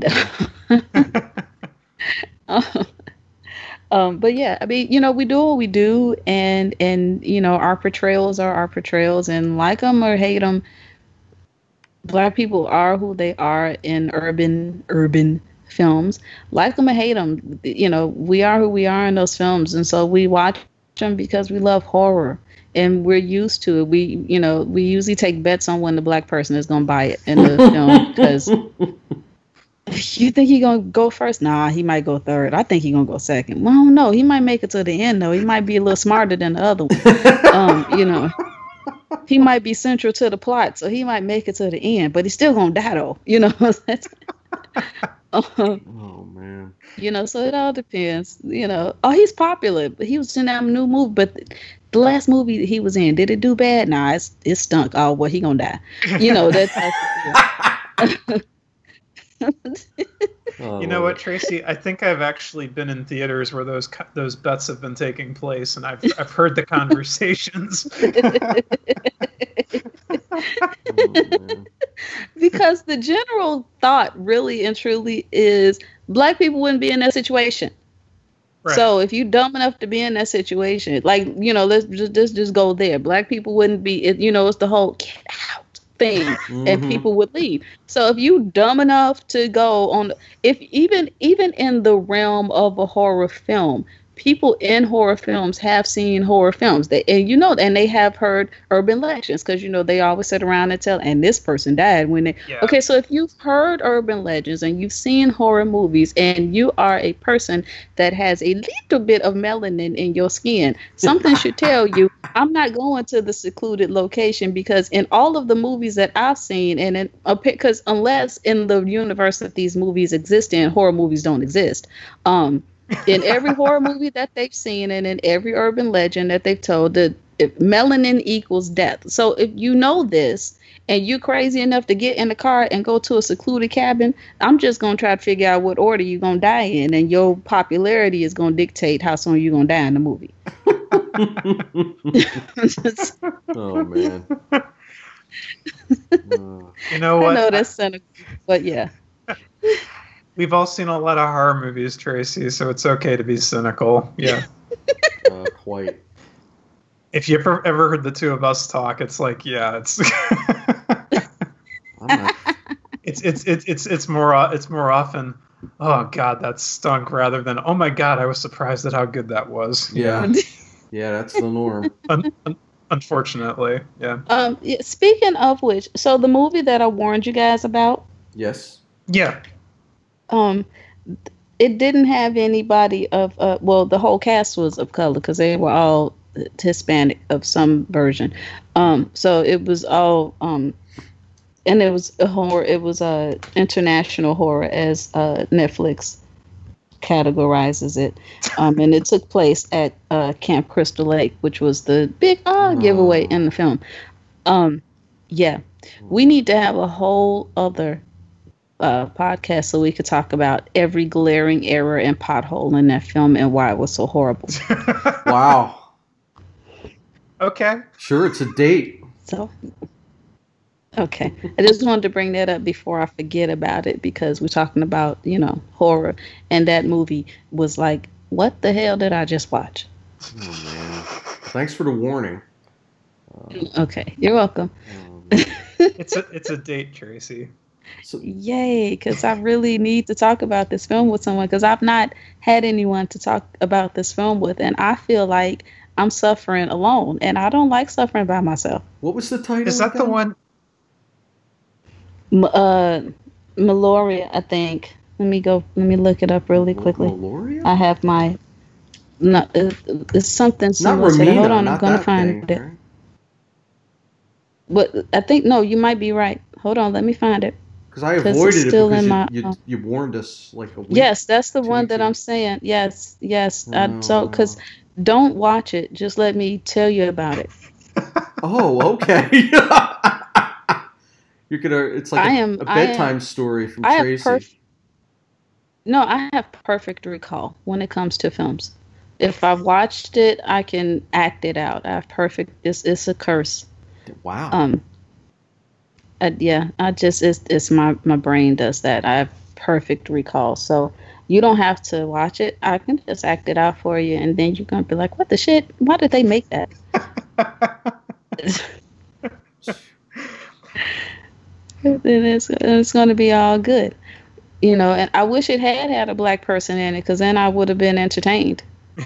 um, but yeah, I mean, you know, we do what we do, and and you know, our portrayals are our portrayals, and like them or hate them, Black people are who they are in urban urban films. Like them or hate them, you know, we are who we are in those films, and so we watch them because we love horror. And we're used to it. We, you know, we usually take bets on when the black person is going to buy it in the film. Because you think he's going to go first? Nah, he might go third. I think he's going to go second. Well, I don't know. He might make it to the end, though. He might be a little smarter than the other one. Um, you know, he might be central to the plot, so he might make it to the end. But he's still going to die, though. You know, that's, um, Oh man. you know, so it all depends. You know, oh, he's popular, but he was in that new movie. But the last movie he was in, did it do bad? Nah, it's, it stunk. Oh, well, he gonna die. You know, that type of Oh, You know Lord. what, Tracy? I think I've actually been in theaters where those co- those bets have been taking place, and I've I've heard the conversations. Oh, man. Because the general thought really and truly is black people wouldn't be in that situation. Right. So if you dumb enough to be in that situation, like, you know, let's just let's just go there. Black people wouldn't be, it, you know, it's the whole get out thing, and Mhm. people would leave. So if you dumb enough to go on, if even even in the realm of a horror film, people in horror films have seen horror films. They, and you know, and they have heard urban legends, because you know they always sit around and tell, and this person died when they. Yeah. Okay, so if you've heard urban legends and you've seen horror movies, and you are a person that has a little bit of melanin in your skin, something should tell you, I'm not going to the secluded location, because in all of the movies that I've seen, and in because unless in the universe that these movies exist in, horror movies don't exist. Um, in every horror movie that they've seen, and in every urban legend that they've told, that melanin equals death. So if you know this and you're crazy enough to get in the car and go to a secluded cabin, I'm just going to try to figure out what order you're going to die in, and your popularity is going to dictate how soon you're going to die in the movie. Oh man. Uh, You know I what? know that's cynical, but yeah. We've all seen a lot of horror movies, Tracy, so it's okay to be cynical. Yeah. uh, quite. If you ever, ever heard the two of us talk, it's like, yeah, it's I'm not, it's it's it's it's it's more o- it's more often, oh God, that stunk, rather than, oh my God, I was surprised at how good that was. yeah. Yeah, that's the norm. Un- un- unfortunately, yeah. Um, yeah, speaking of which, so the movie that I warned you guys about, Yes. Yeah. um, it didn't have anybody of, uh, well, the whole cast was of color, because they were all Hispanic of some version. Um, so it was all, um, and it was a horror. It was a international horror, as uh, Netflix categorizes it, um, and it took place at uh, Camp Crystal Lake, which was the big ah giveaway in the film. Um, yeah, we need to have a whole other uh, podcast so we could talk about every glaring error and pothole in that film and why it was so horrible. Wow. Okay. Sure, it's a date. So, okay, I just wanted to bring that up before I forget about it, because we're talking about, you know, horror, and that movie was like, what the hell did I just watch? Oh man. Thanks for the warning. Okay, you're welcome. Um, It's a it's a date, Tracy. so, Yay, because I really need to talk about this film with someone, because I've not had anyone to talk about this film with, and I feel like I'm suffering alone, and I don't like suffering by myself. what was the title? Is that the again? one? M- Uh, Meloria, I think. Let me go. Let me look it up really quickly. Meloria? I have my. No, it, it's something Not similar to that. Romina, Hold on, I'm not gonna that find thing, it. right? But I think no, you might be right. Hold on, let me find it. Because I 'Cause it's avoided it still because in you, my. you Uh, you warned us like a week, yes, that's the two one weeks that ago. I'm saying. Yes, yes. I, so, Oh, cause don't watch it. Just let me tell you about it. oh, okay. You're gonna. It's like I a, am. a I am. bedtime story from I have Tracy. perfect. No, I have perfect recall when it comes to films. If I've watched it, I can act it out. I have perfect. It's it's a curse. Wow. Um. Uh, yeah. I just it's it's my my brain does that. I have perfect recall. So you don't have to watch it. I can just act it out for you, and then you're gonna be like, "What the shit? Why did they make that?" Then it's it's gonna be all good. You know, and I wish it had had a black person in it, because then I would have been entertained.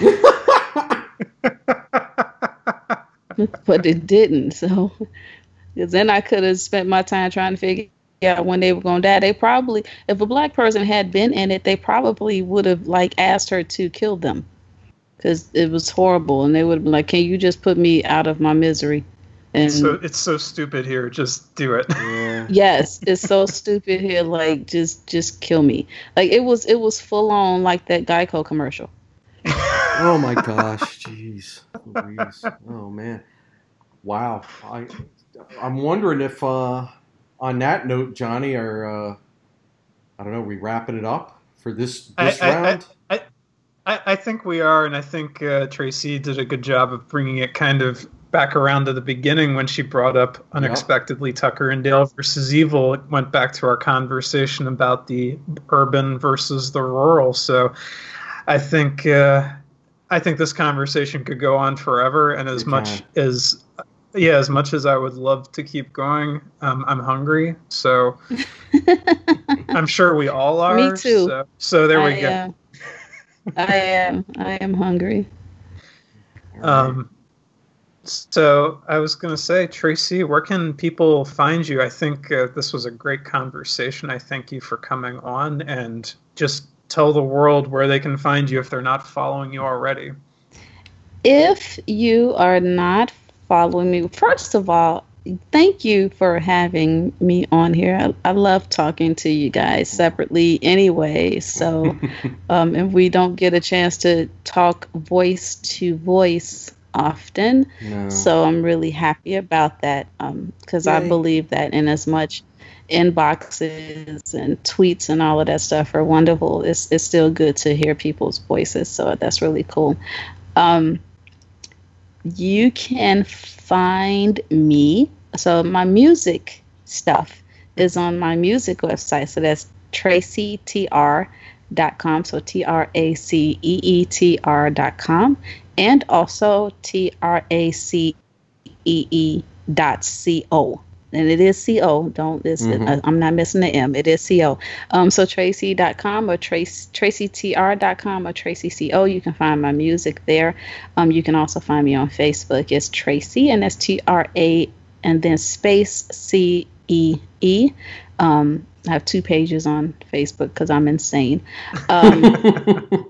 But it didn't. So, because then I could have spent my time trying to figure out when they were going to die. They probably, if a black person had been in it, they probably would have like asked her to kill them, because it was horrible, and they would have been like, "Can you just put me out of my misery?" And So it's so stupid here. Just do it. Yeah. yes, it's so stupid here. Like, just just kill me. Like it was it was full on like that Geico commercial. Oh my gosh, jeez, Louise. Oh man, wow. I I'm wondering if uh, on that note, Johnny, are uh, I don't know, we wrapping it up for this this I, I, round? I, I, I I think we are, and I think uh, Tracy did a good job of bringing it kind of back around to the beginning when she brought up unexpectedly Tucker and Dale versus Evil. It went back to our conversation about the urban versus the rural. So I think uh, I think this conversation could go on forever, and as It much can. as yeah, as much as I would love to keep going, um, I'm hungry. So I'm sure we all are. Me too. So, so there we I go. am. I am. I am hungry. All right. Um, so I was going to say, Tracy, where can people find you? I think uh, this was a great conversation. I thank you for coming on, and just tell the world where they can find you if they're not following you already. If you are not following me, first of all, thank you for having me on here. I, I love talking to you guys separately anyway. So, um, if we don't get a chance to talk voice to voice often, No. so I'm really happy about that, because I Yay. believe that in as much inboxes and tweets and all of that stuff are wonderful, it's, it's still good to hear people's voices. So that's really cool. Um, you can find me. So my music stuff is on my music website. So that's tracy t r dot com. So T R A C E E T R dot com. And also T R A C E E dot C O. And it is C O. Don't, it's, Mhm. uh, I'm not missing the M. It is C O. Um, so tracy dot com or trace, tracy t r dot com or Tracy C O. You can find my music there. Um, you can also find me on Facebook. It's Tracy, and that's T R A and then space C E E. Um, I have two pages on Facebook because I'm insane. Um,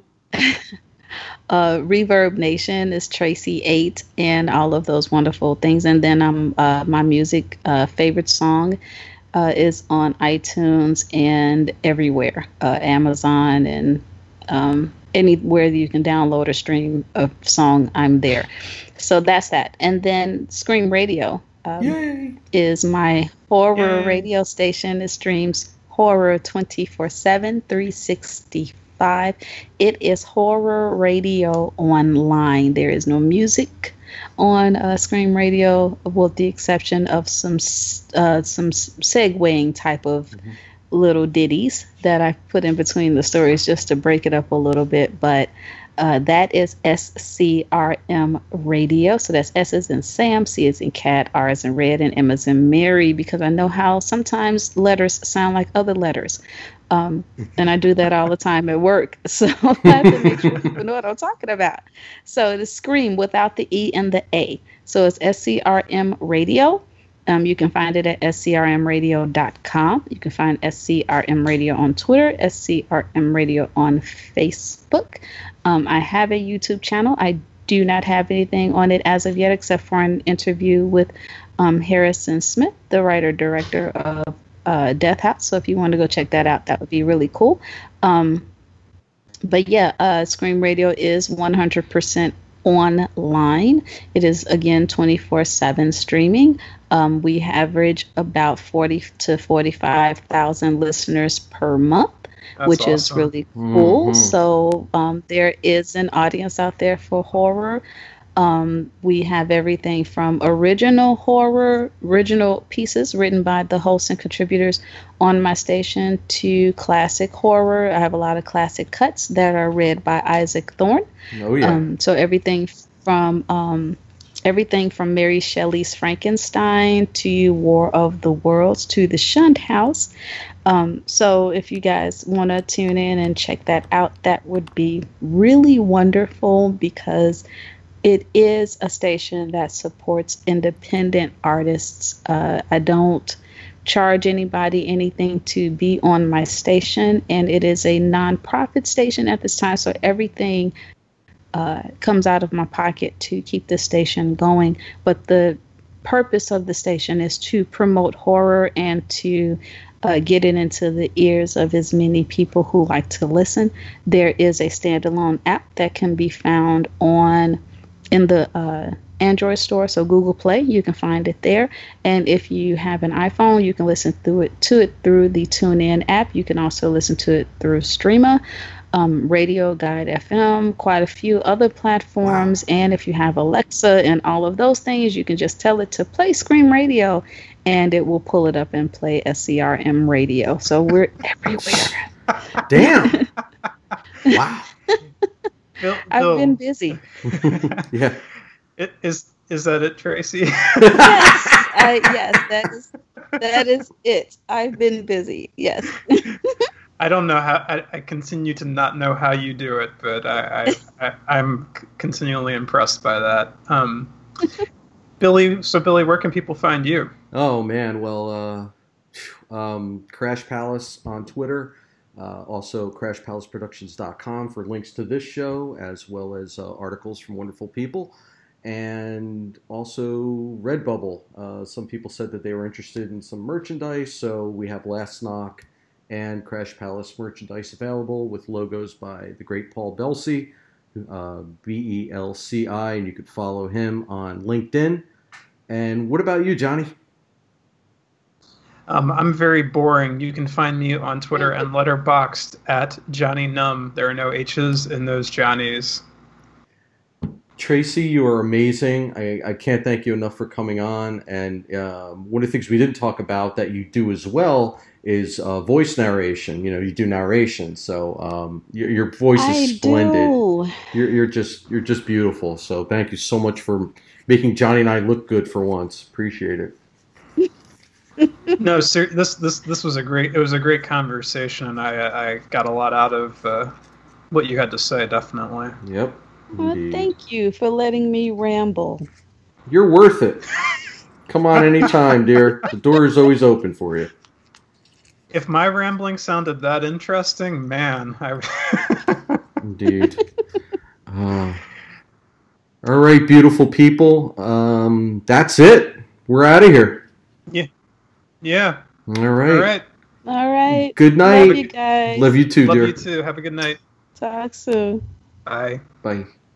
Uh, Reverb Nation is Tracy eight and all of those wonderful things. And then um, uh, my music uh, favorite song uh, is on iTunes and everywhere, uh, Amazon and um, anywhere that you can download or stream a song, I'm there. So that's that. And then Scream Radio um, Yay. is my horror Yay. radio station. It streams horror twenty-four seven, three sixty-five. It is horror radio online. There is no music on uh, Scream Radio, with the exception of some uh, some segueing type of mm-hmm. little ditties that I put in between the stories just to break it up a little bit. But uh, that is S C R M Radio. So that's S as in Sam, C as in Cat, R as in Red, and M as in Mary, because I know how sometimes letters sound like other letters. Um, and I do that all the time at work. So I have to make sure people know what I'm talking about. So it is Scream without the E and the A. So it's S C R M Radio. Um, you can find it at s c r m radio dot com. You can find S C R M Radio on Twitter, S C R M Radio on Facebook. Um, I have a YouTube channel. I do not have anything on it as of yet, except for an interview with um, Harrison Smith, the writer-director of uh, Death House. So if you want to go check that out, that would be really cool. Um, but yeah, uh, Scream Radio is one hundred percent online. It is, again, twenty-four seven streaming. Um, we average about forty to forty-five thousand listeners per month. That's which awesome. Is really cool. Mm-hmm. So um, there is an audience out there for horror. Um, we have everything from original horror, original pieces written by the hosts and contributors on my station, to classic horror. I have a lot of classic cuts that are read by Isaac Thorne. Oh yeah. Um, so everything from um, everything from Mary Shelley's Frankenstein to War of the Worlds to The Shunned House. Um, so if you guys want to tune in and check that out, that would be really wonderful, because it is a station that supports independent artists. Uh, I don't charge anybody anything to be on my station, and it is a nonprofit station at this time, so everything uh, comes out of my pocket to keep the station going. But the purpose of the station is to promote horror and to Uh, get it into the ears of as many people who like to listen. There is a standalone app that can be found on in the uh, Android store, so Google Play. You can find it there. And if you have an iPhone, you can listen through it to it through the TuneIn app. You can also listen to it through Streema, um, Radio Guide F M, quite a few other platforms. Wow. And if you have Alexa and all of those things, you can just tell it to play Scream Radio, and it will pull it up and play S C R M Radio. So we're everywhere. Damn. Wow. Bill, I've Bill. been busy. Yeah. It, is is that it, Tracy? Yes. I, yes, that is that is it. I've been busy. Yes. I don't know how. I, I continue to not know how you do it, but I, I, I I'm continually impressed by that. Um, Billy, so Billy, where can people find you? Oh man, well, uh, um, Crash Palace on Twitter, uh, also crash palace productions dot com for links to this show, as well as uh, articles from wonderful people, and also Redbubble. Uh, some people said that they were interested in some merchandise, so we have Last Knock and Crash Palace merchandise available with logos by the great Paul Belsey, uh, B E L C I, and you could follow him on LinkedIn. And what about you, Johnny? Um, I'm very boring. You can find me on Twitter and Letterboxd at Johnny Numb. There are no H's in those Johnnies. Tracy, you are amazing. I, I can't thank you enough for coming on. And um, one of the things we didn't talk about that you do as well is uh, voice narration. You know, you do narration, so um, your, your voice is I splendid. Do. You're, you're just you're just beautiful. So thank you so much for making Johnny and I look good for once. Appreciate it. No, sir, this this this was a great. It was a great conversation, and I I got a lot out of uh, what you had to say. Definitely. Yep. Well, thank you for letting me ramble. You're worth it. Come on anytime, dear. The door is always open for you. If my rambling sounded that interesting, man, I... Indeed. Uh, all right, beautiful people. Um, that's it. We're out of here. Yeah. Yeah. All right. All right. All right. Good night. Love you guys. Love you too, Love dear. you too. Have a good night. Talk soon. Bye. Bye.